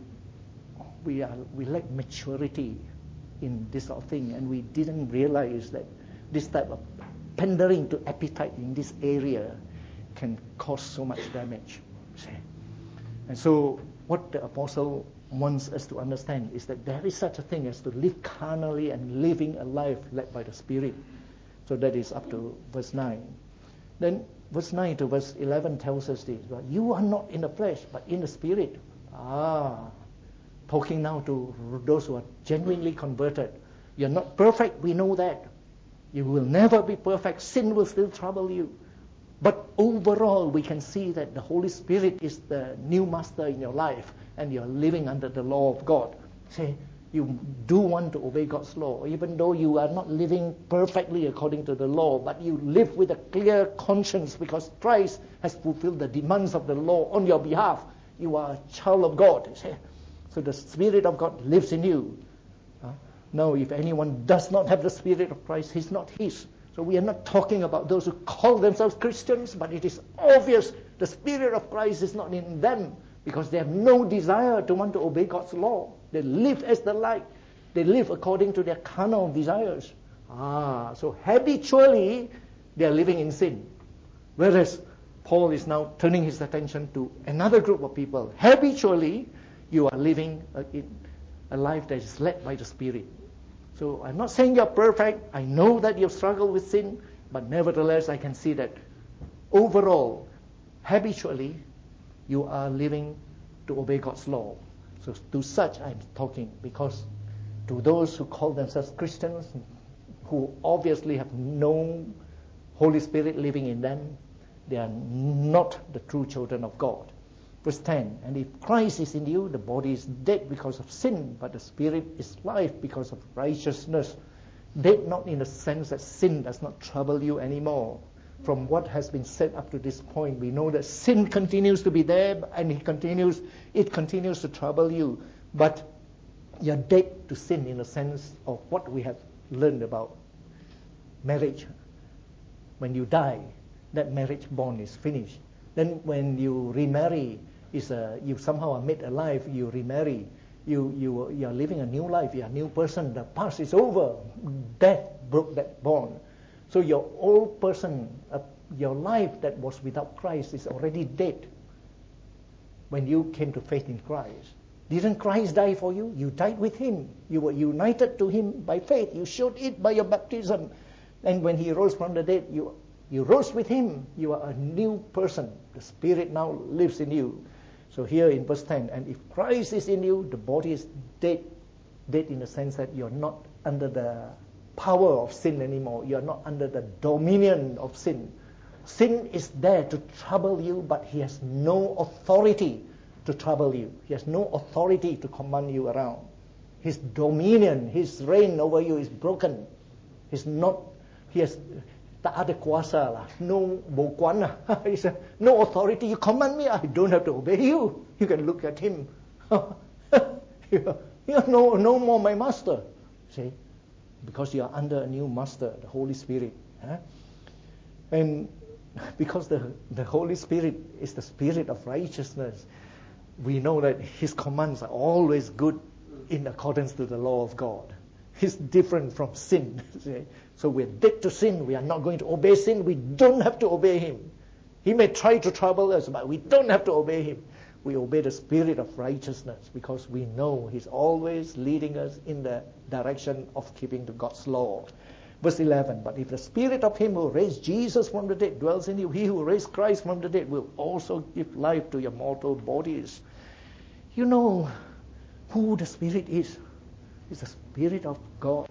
we are we lack maturity in this sort of thing, and we didn't realize that this type of pandering to appetite in this area can cause so much damage. See? And so what the apostle wants us to understand is that there is such a thing as to live carnally and living a life led by the Spirit. So that is up to verse nine. Then verse nine to verse eleven tells us this. Well, you are not in the flesh, but in the Spirit. Ah, talking now to those who are genuinely converted. You're not perfect, we know that. You will never be perfect. Sin will still trouble you. But overall, we can see that the Holy Spirit is the new master in your life, and you're living under the law of God. See, you do want to obey God's law, even though you are not living perfectly according to the law, but you live with a clear conscience because Christ has fulfilled the demands of the law on your behalf. You are a child of God. See? So the Spirit of God lives in you. Huh? Now, if anyone does not have the Spirit of Christ, he's not his. So we are not talking about those who call themselves Christians, but it is obvious the Spirit of Christ is not in them because they have no desire to want to obey God's law. They live as the light. They live according to their carnal desires. Ah, so habitually they are living in sin. Whereas Paul is now turning his attention to another group of people. Habitually, you are living a, a life that is led by the Spirit. So I'm not saying you're perfect. I know that you've struggled with sin, but nevertheless I can see that overall, habitually, you are living to obey God's law. So to such I'm talking, because to those who call themselves Christians, who obviously have no Holy Spirit living in them, they are not the true children of God. Verse ten, and if Christ is in you, the body is dead because of sin, but the Spirit is life because of righteousness. Dead not in the sense that sin does not trouble you anymore. From what has been said up to this point, we know that sin continues to be there, and it continues, it continues to trouble you. But you're dead to sin in the sense of what we have learned about marriage. When you die, that marriage bond is finished. Then when you remarry, is a, you somehow are made alive, you remarry, you, you, you are living a new life, you're a new person, the past is over. Death broke that bond. So your old person, uh, your life that was without Christ is already dead when you came to faith in Christ. Didn't Christ die for you? You died with Him. You were united to Him by faith. You showed it by your baptism. And when He rose from the dead, you, you rose with Him. You are a new person. The Spirit now lives in you. So here in verse ten, and if Christ is in you, the body is dead. Dead in the sense that you're not under the power of sin anymore. You're not under the dominion of sin. Sin is there to trouble you, but he has no authority to trouble you. He has no authority to command you around. His dominion, his reign over you is broken. He's not, he has tak ada kuasa lah, no bokuan lah. He said, no authority. You command me, I don't have to obey you. You can look at him. You're no, no more my master. See, because you are under a new master, the Holy Spirit. Huh? And because the, the Holy Spirit is the Spirit of righteousness, we know that His commands are always good in accordance to the law of God. He's different from sin. See? So we're dead to sin. We are not going to obey sin. We don't have to obey Him. He may try to trouble us, but we don't have to obey Him. We obey the Spirit of righteousness because we know He's always leading us in the direction of keeping to God's law. Verse eleven, but if the Spirit of Him who raised Jesus from the dead dwells in you, He who raised Christ from the dead will also give life to your mortal bodies. You know who the Spirit is. It's the Spirit of God.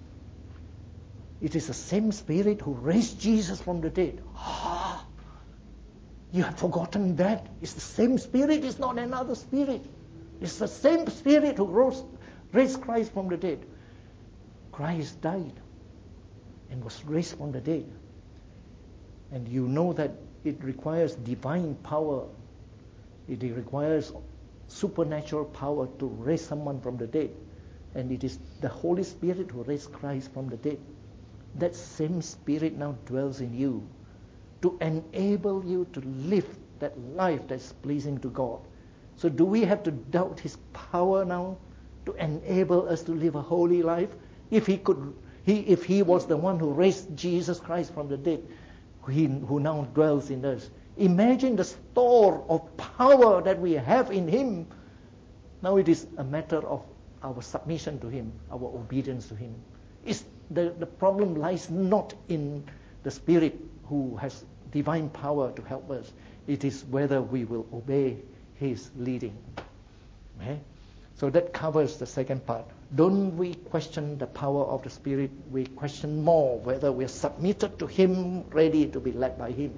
It is the same Spirit who raised Jesus from the dead. Ah, you have forgotten that. It's the same Spirit. It's not another Spirit. It's the same Spirit who rose, raised Christ from the dead. Christ died and was raised from the dead. And you know that it requires divine power. It requires supernatural power to raise someone from the dead. And it is the Holy Spirit who raised Christ from the dead. That same Spirit now dwells in you to enable you to live that life that's pleasing to God. So do we have to doubt His power now to enable us to live a holy life? If He could, He if He was the one who raised Jesus Christ from the dead, He who now dwells in us. Imagine the store of power that we have in Him. Now it is a matter of our submission to Him, our obedience to Him. It's the, the problem lies not in the Spirit who has divine power to help us. It is whether we will obey His leading. Okay? So that covers the second part. Don't we question the power of the Spirit? We question more whether we are submitted to Him, ready to be led by Him.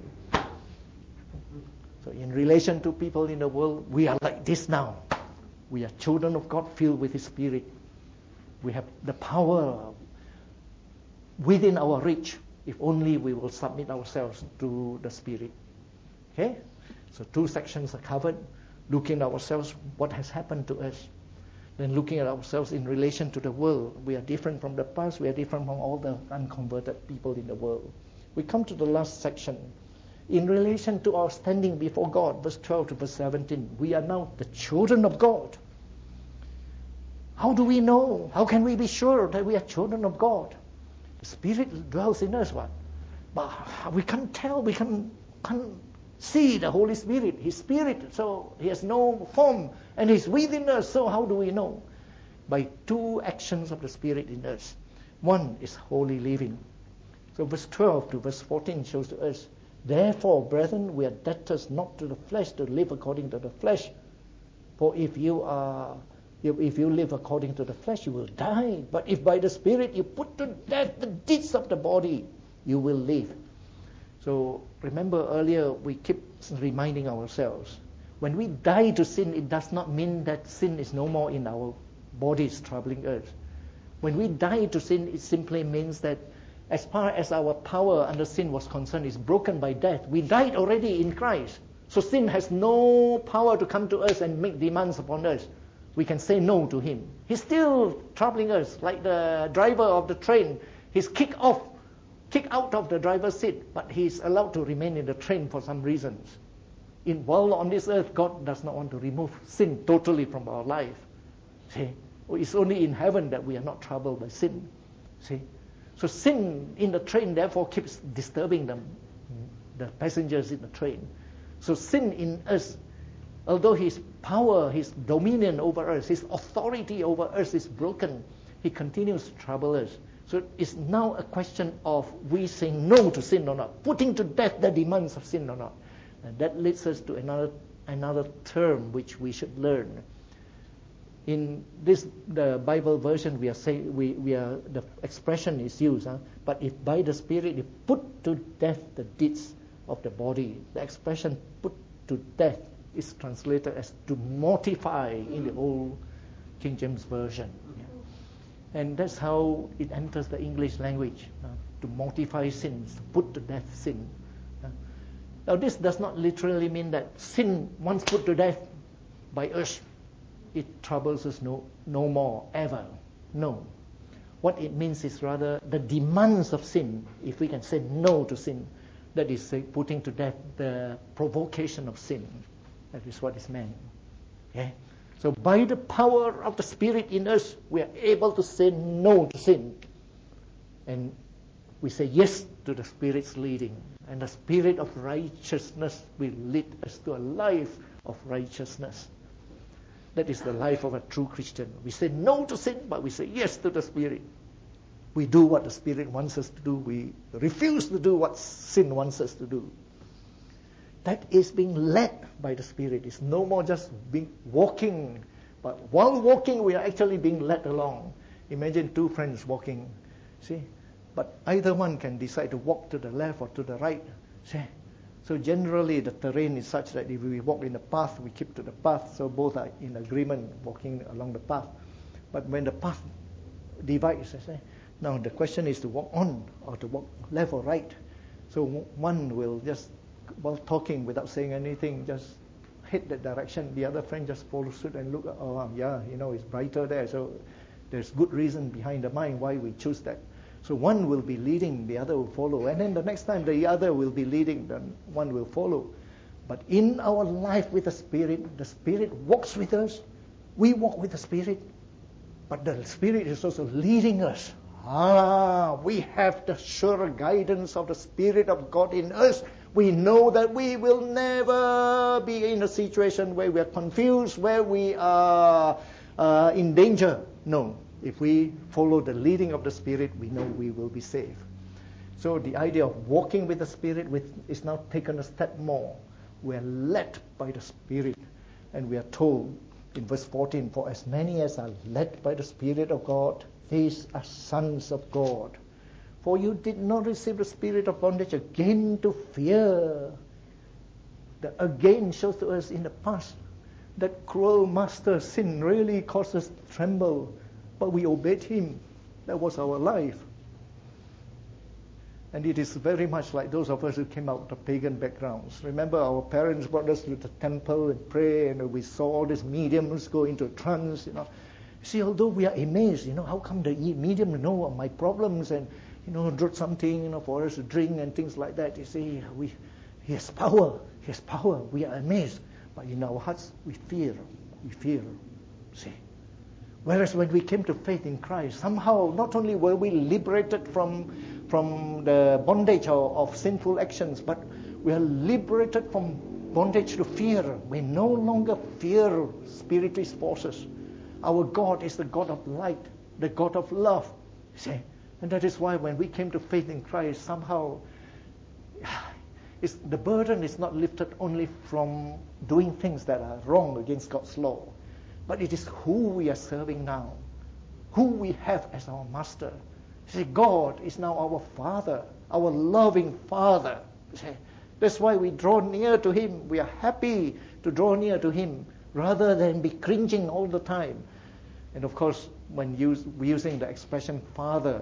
So in relation to people in the world, we are like this now. We are children of God filled with His Spirit. We have the power within our reach if only we will submit ourselves to the Spirit. Okay? So two sections are covered. Looking at ourselves, what has happened to us. Then looking at ourselves in relation to the world, we are different from the past, we are different from all the unconverted people in the world. We come to the last section. In relation to our standing before God, verse twelve to verse seventeen, we are now the children of God. How do we know? How can we be sure that we are children of God? The Spirit dwells in us, what? But we can't tell, we can't, can't see the Holy Spirit. His Spirit, so He has no form, and He's within us, so how do we know? By two actions of the Spirit in us. One is holy living. So verse twelve to verse fourteen shows to us, therefore, brethren, we are debtors not to the flesh to live according to the flesh. For if you are, if, if you live according to the flesh, you will die. But if by the Spirit you put to death the deeds of the body, you will live. So remember earlier we keep reminding ourselves, when we die to sin, it does not mean that sin is no more in our bodies troubling us. When we die to sin, it simply means that as far as our power under sin was concerned is broken by death. We died already in Christ. So sin has no power to come to us and make demands upon us. We can say no to Him. He's still troubling us, like the driver of the train. He's kicked off, kicked out of the driver's seat, but he's allowed to remain in the train for some reasons. In, while on this earth, God does not want to remove sin totally from our life. See? It's only in heaven that we are not troubled by sin. See? So sin in the train therefore keeps disturbing them, the passengers in the train. So sin in us, although His power, His dominion over us, His authority over us is broken, He continues to trouble us. So it's now a question of we saying no to sin or not, putting to death the demands of sin or not. And that leads us to another another term which we should learn. In this, the Bible version, we are saying we, we are the expression is used. Huh? But if by the Spirit you put to death the deeds of the body, the expression "put to death" is translated as "to mortify" in the old King James version. Yeah. And that's how it enters the English language: uh, to mortify sins, to put to death sin. Uh, now, this does not literally mean that sin, once put to death by us, it troubles us no, no more, ever. No. What it means is rather the demands of sin, if we can say no to sin, that is say, putting to death the provocation of sin. That is what is meant. Okay? So by the power of the Spirit in us, we are able to say no to sin. And we say yes to the Spirit's leading. And the Spirit of righteousness will lead us to a life of righteousness. That is the life of a true Christian. We say no to sin, but we say yes to the Spirit. We do what the Spirit wants us to do. We refuse to do what sin wants us to do. That is being led by the Spirit. It's no more just being walking, but while walking, we are actually being led along. Imagine two friends walking, see? But either one can decide to walk to the left or to the right, see? So generally, the terrain is such that if we walk in the path, we keep to the path. So both are in agreement, walking along the path. But when the path divides, I say, now the question is to walk on or to walk left or right. So one will just, while talking without saying anything, just hit that direction. The other friend just follows suit and look, oh yeah, you know, it's brighter there. So there's good reason behind the mind why we choose that. So one will be leading, the other will follow. And then the next time the other will be leading, then one will follow. But in our life with the Spirit, the Spirit walks with us. We walk with the Spirit. But the Spirit is also leading us. Ah, we have the sure guidance of the Spirit of God in us. We know that we will never be in a situation where we are confused, where we are uh, in danger. No. If we follow the leading of the Spirit, we know we will be safe. So the idea of walking with the Spirit with, is now taken a step more. We are led by the Spirit. And we are told in verse fourteen, for as many as are led by the Spirit of God, these are sons of God. For you did not receive the spirit of bondage again to fear. The again shows to us in the past that cruel master sin really caused us to tremble. But we obeyed him. That was our life. And it is very much like those of us who came out of pagan backgrounds. Remember, our parents brought us to the temple and pray, and we saw all these mediums go into a trance, you know. See, although we are amazed, you know, how come the medium know of my problems and, you know, wrote something, you know, for us to drink and things like that. You see, we, he has power. He has power. We are amazed. But in our hearts, we fear. We fear. See. Whereas when we came to faith in Christ, somehow not only were we liberated from, from the bondage of, of sinful actions, but we are liberated from bondage to fear. We no longer fear spiritist forces. Our God is the God of light, the God of love. See? And that is why when we came to faith in Christ, somehow it's, the burden is not lifted only from doing things that are wrong against God's law, but it is who we are serving now, who we have as our master. See, God is now our Father, our loving Father. See? That's why we draw near to Him. We are happy to draw near to Him rather than be cringing all the time. And of course, when use, using the expression Father,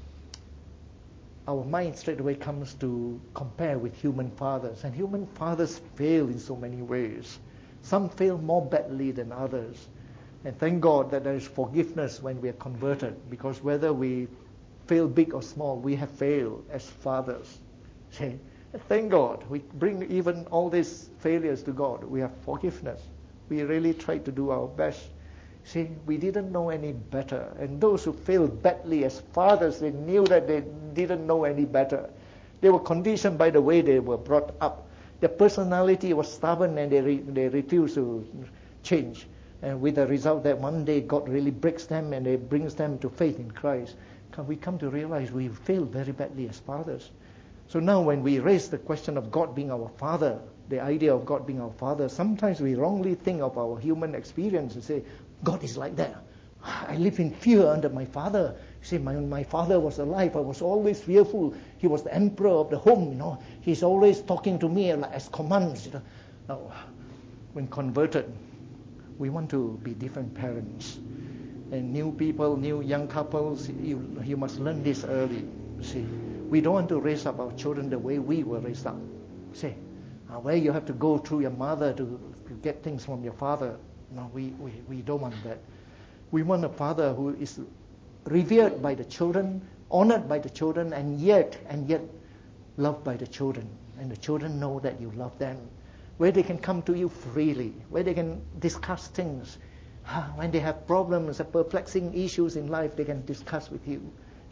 our mind straight away comes to compare with human fathers. And human fathers fail in so many ways. Some fail more badly than others. And thank God that there is forgiveness when we are converted, because whether we fail big or small, we have failed as fathers. See? Thank God. We bring even all these failures to God. We have forgiveness. We really try to do our best. See, we didn't know any better. And those who failed badly as fathers, they knew that they didn't know any better. They were conditioned by the way they were brought up. Their personality was stubborn and they, re- they refused to change. And with the result that one day God really breaks them and He brings them to faith in Christ. We come to realize we failed very badly as fathers. So now when we raise the question of God being our Father, the idea of God being our Father, sometimes we wrongly think of our human experience and say, God is like that. I live in fear under my father. See, my, my father was alive. I was always fearful. He was the emperor of the home, you know. He's always talking to me like as commands, you know. Now, when converted, we want to be different parents. And new people, new young couples, you, you must learn this early. See, we don't want to raise up our children the way we were raised up. See, uh, where you have to go through your mother to, to get things from your father. No, we, we, we don't want that. We want a father who is revered by the children, honored by the children, and yet, and yet loved by the children. And the children know that you love them. Where they can come to you freely, where they can discuss things. When they have problems, perplexing issues in life, they can discuss with you.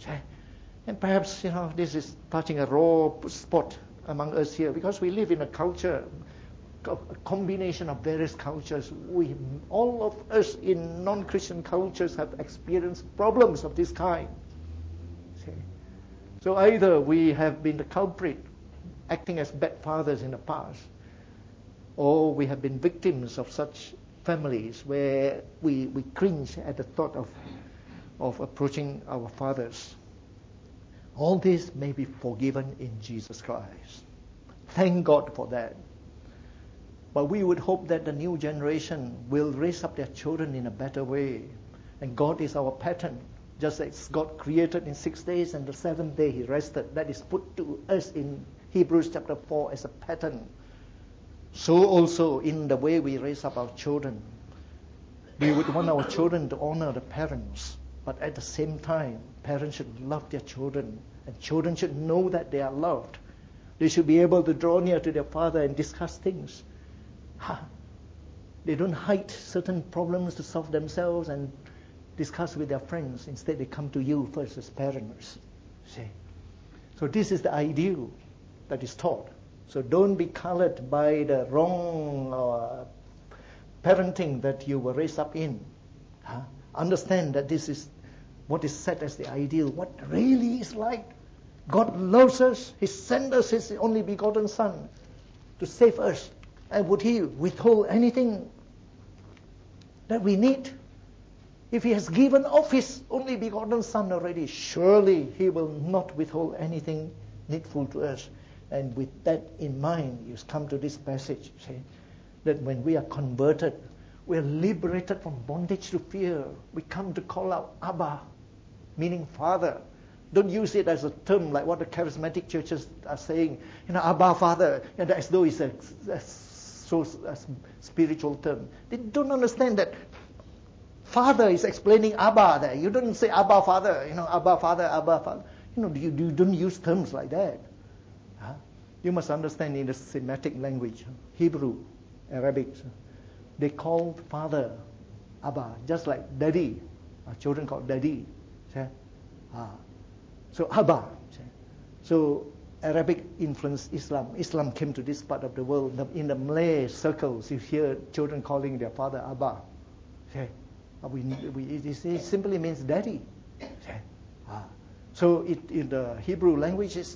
And perhaps, you know, this is touching a raw spot among us here, because we live in a culture, a combination of various cultures. We, all of us in non-Christian cultures have experienced problems of this kind. See? So either we have been the culprit, acting as bad fathers in the past, or we have been victims of such families where we, we cringe at the thought of, of approaching our fathers. All this may be forgiven in Jesus Christ. Thank God for that. But we would hope that the new generation will raise up their children in a better way. And God is our pattern. Just as God created in six days and the seventh day He rested. That is put to us in Hebrews chapter four as a pattern. So also in the way we raise up our children. We would want our children to honor the parents. But at the same time, parents should love their children. And children should know that they are loved. They should be able to draw near to their father and discuss things. They don't hide certain problems to solve themselves and discuss with their friends. Instead, they come to you first as parents. See? So this is the ideal that is taught. So don't be colored by the wrong uh, parenting that you were raised up in. Huh? Understand that this is what is set as the ideal, what really is like. God loves us. He sent us His only begotten Son to save us. And would He withhold anything that we need? If He has given of His only begotten Son already, surely He will not withhold anything needful to us. And with that in mind, you come to this passage, see, that when we are converted, we are liberated from bondage to fear. We come to call out Abba, meaning Father. Don't use it as a term like what the charismatic churches are saying, you know, Abba, Father, and as though it's a, a so a spiritual term. They don't understand that Father is explaining Abba there. You don't say Abba Father, you know, Abba Father, Abba Father. You know, you, you don't use terms like that. Huh? You must understand in the Semitic language, Hebrew, Arabic, they call Father Abba, just like Daddy. Our children call Daddy. See? Ah. So Abba. See? So Arabic influenced Islam. Islam came to this part of the world. In the Malay circles, you hear children calling their father Abba. See? We, we, it, it simply means daddy. See? Ah. So it, in the Hebrew language, it's,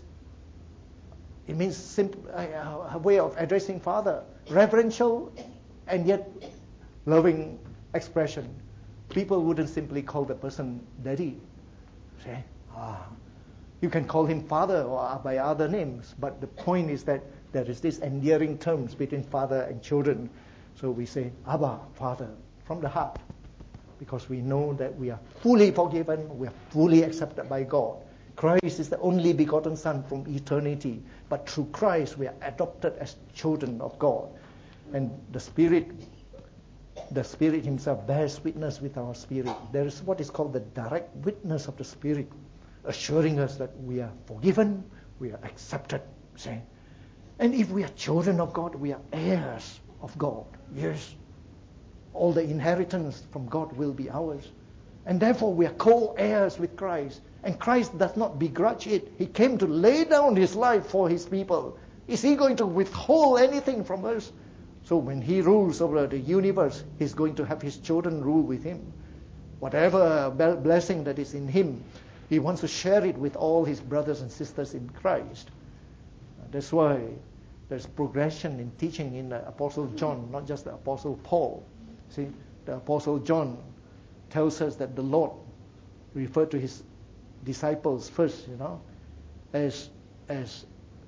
it means simple, uh, a way of addressing father. Reverential and yet loving expression. People wouldn't simply call the person daddy. See? Ah. You can call him father or by other names, but the point is that there is this endearing terms between father and children. So we say, Abba, Father, from the heart, because we know that we are fully forgiven, we are fully accepted by God. Christ is the only begotten Son from eternity, but through Christ we are adopted as children of God. And the Spirit, the Spirit Himself bears witness with our spirit. There is what is called the direct witness of the Spirit, assuring us that we are forgiven, we are accepted. See? And if we are children of God, we are heirs of God. Yes. All the inheritance from God will be ours. And therefore we are co-heirs with Christ. And Christ does not begrudge it. He came to lay down His life for His people. Is He going to withhold anything from us? So when He rules over the universe, He's going to have His children rule with Him. Whatever blessing that is in Him, He wants to share it with all His brothers and sisters in Christ. That's why there's progression in teaching in the Apostle John, not just the Apostle Paul. See, the Apostle John tells us that the Lord referred to His disciples first, you know, as as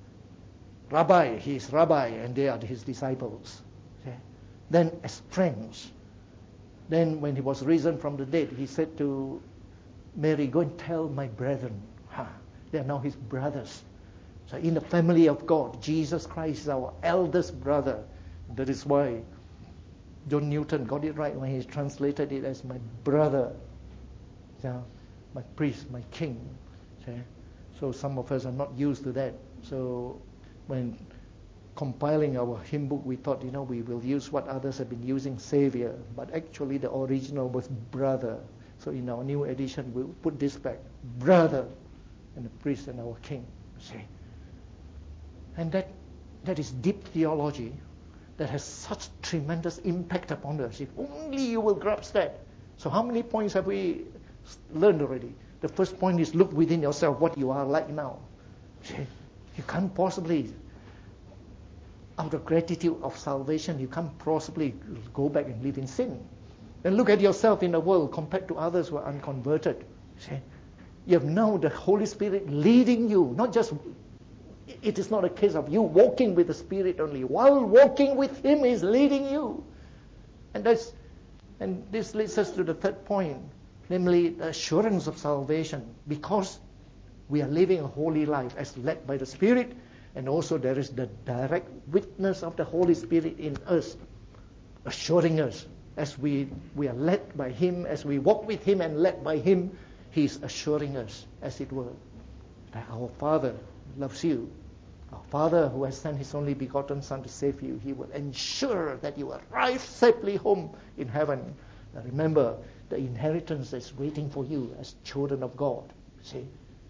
Rabbi. He is Rabbi, and they are His disciples. See? Then as friends. Then when He was risen from the dead, He said to Mary, go and tell my brethren. Huh. They are now His brothers. So in the family of God, Jesus Christ is our eldest brother. That is why John Newton got it right when he translated it as my brother, yeah, my priest, my king. Okay? So some of us are not used to that. So when compiling our hymn book, we thought, you know, we will use what others have been using, Savior. But actually the original was brother. So in our new edition, we'll put this back, brother, and the priest and our king. See? And that that is deep theology that has such tremendous impact upon us. If only you will grasp that. So how many points have we learned already? The first point is look within yourself what you are like now. See? You can't possibly, out of gratitude of salvation, you can't possibly go back and live in sin. Then look at yourself in the world compared to others who are unconverted. See? You have now the Holy Spirit leading you, not just, it is not a case of you walking with the Spirit only. While walking with Him, He's leading you. And that's, and this leads us to the third point, namely the assurance of salvation, because we are living a holy life as led by the Spirit, and also there is the direct witness of the Holy Spirit in us, assuring us as we, we are led by Him, as we walk with Him and led by Him, He is assuring us, as it were, that our Father loves you. Our Father who has sent His only begotten Son to save you, He will ensure that you arrive safely home in heaven. Now remember, the inheritance is waiting for you as children of God. See?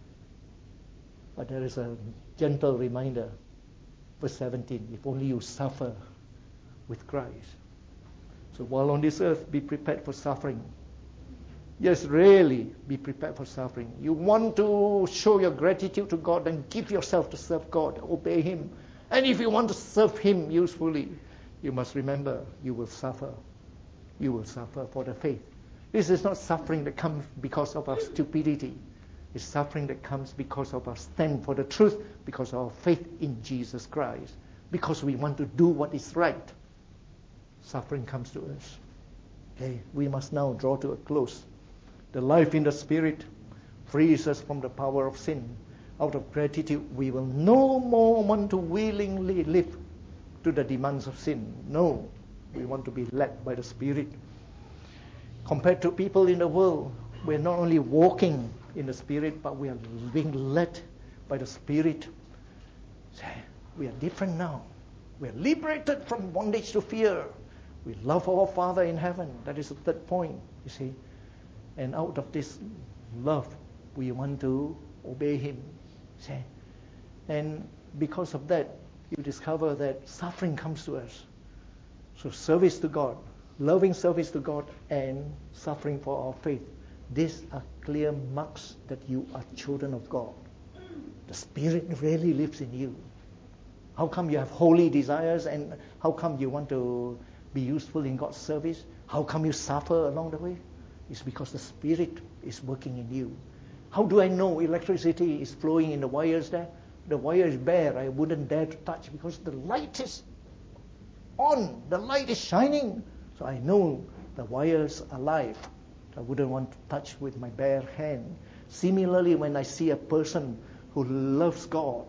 But there is a gentle reminder, verse seventeen, if only you suffer with Christ. So while on this earth, be prepared for suffering. Yes, really be prepared for suffering. You want to show your gratitude to God, then give yourself to serve God, obey Him. And if you want to serve Him usefully, you must remember you will suffer. You will suffer for the faith. This is not suffering that comes because of our stupidity. It's suffering that comes because of our stand for the truth, because of our faith in Jesus Christ, because we want to do what is right. Suffering comes to us. Okay, we must now draw to a close. The life in the Spirit frees us from the power of sin. Out of gratitude, we will no more want to willingly live to the demands of sin. No, we want to be led by the Spirit. Compared to people in the world, we're not only walking in the Spirit, but we are being led by the Spirit. We are different now. We are liberated from bondage to fear. We love our Father in heaven. That is the third point, you see. And out of this love, we want to obey Him. See? And because of that, you discover that suffering comes to us. So service to God, loving service to God, and suffering for our faith. These are clear marks that you are children of God. The Spirit really lives in you. How come you have holy desires, and how come you want to be useful in God's service? How come you suffer along the way? It's because the Spirit is working in you. How do I know electricity is flowing in the wires there? The wire is bare. I wouldn't dare to touch because the light is on. The light is shining. So I know the wires are alive. I wouldn't want to touch with my bare hand. Similarly, when I see a person who loves God,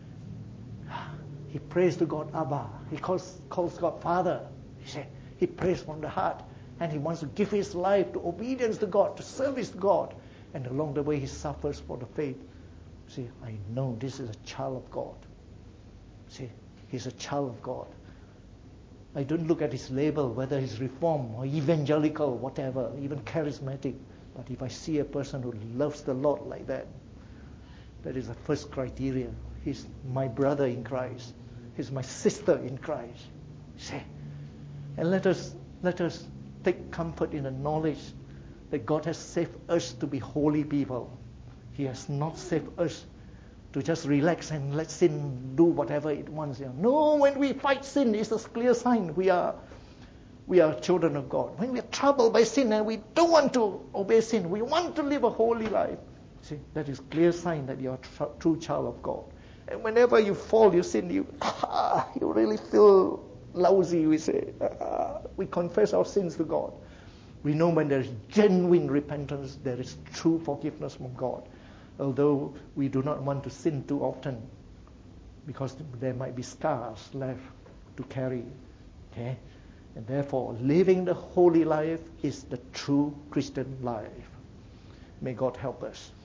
he prays to God, Abba. He calls, calls God Father. He said, he prays from the heart. And he wants to give his life to obedience to God, to service to God. And along the way, he suffers for the faith. See, I know this is a child of God. See, he's a child of God. I don't look at his label, whether he's reformed or evangelical, whatever, even charismatic. But if I see a person who loves the Lord like that, that is the first criteria. He's my brother in Christ. He's my sister in Christ. See? And let us let us take comfort in the knowledge that God has saved us to be holy people. He has not saved us to just relax and let sin do whatever it wants. No, when we fight sin, it's a clear sign we are we are children of God. When we are troubled by sin and we don't want to obey sin, we want to live a holy life. See, that is clear sign that you are a tr- true child of God. And whenever you fall, you sin, you ah, you really feel lousy. We say, ah, we confess our sins to God. We know when there is genuine repentance, there is true forgiveness from God. Although we do not want to sin too often, because there might be scars left to carry. Okay? And therefore, living the holy life is the true Christian life. May God help us.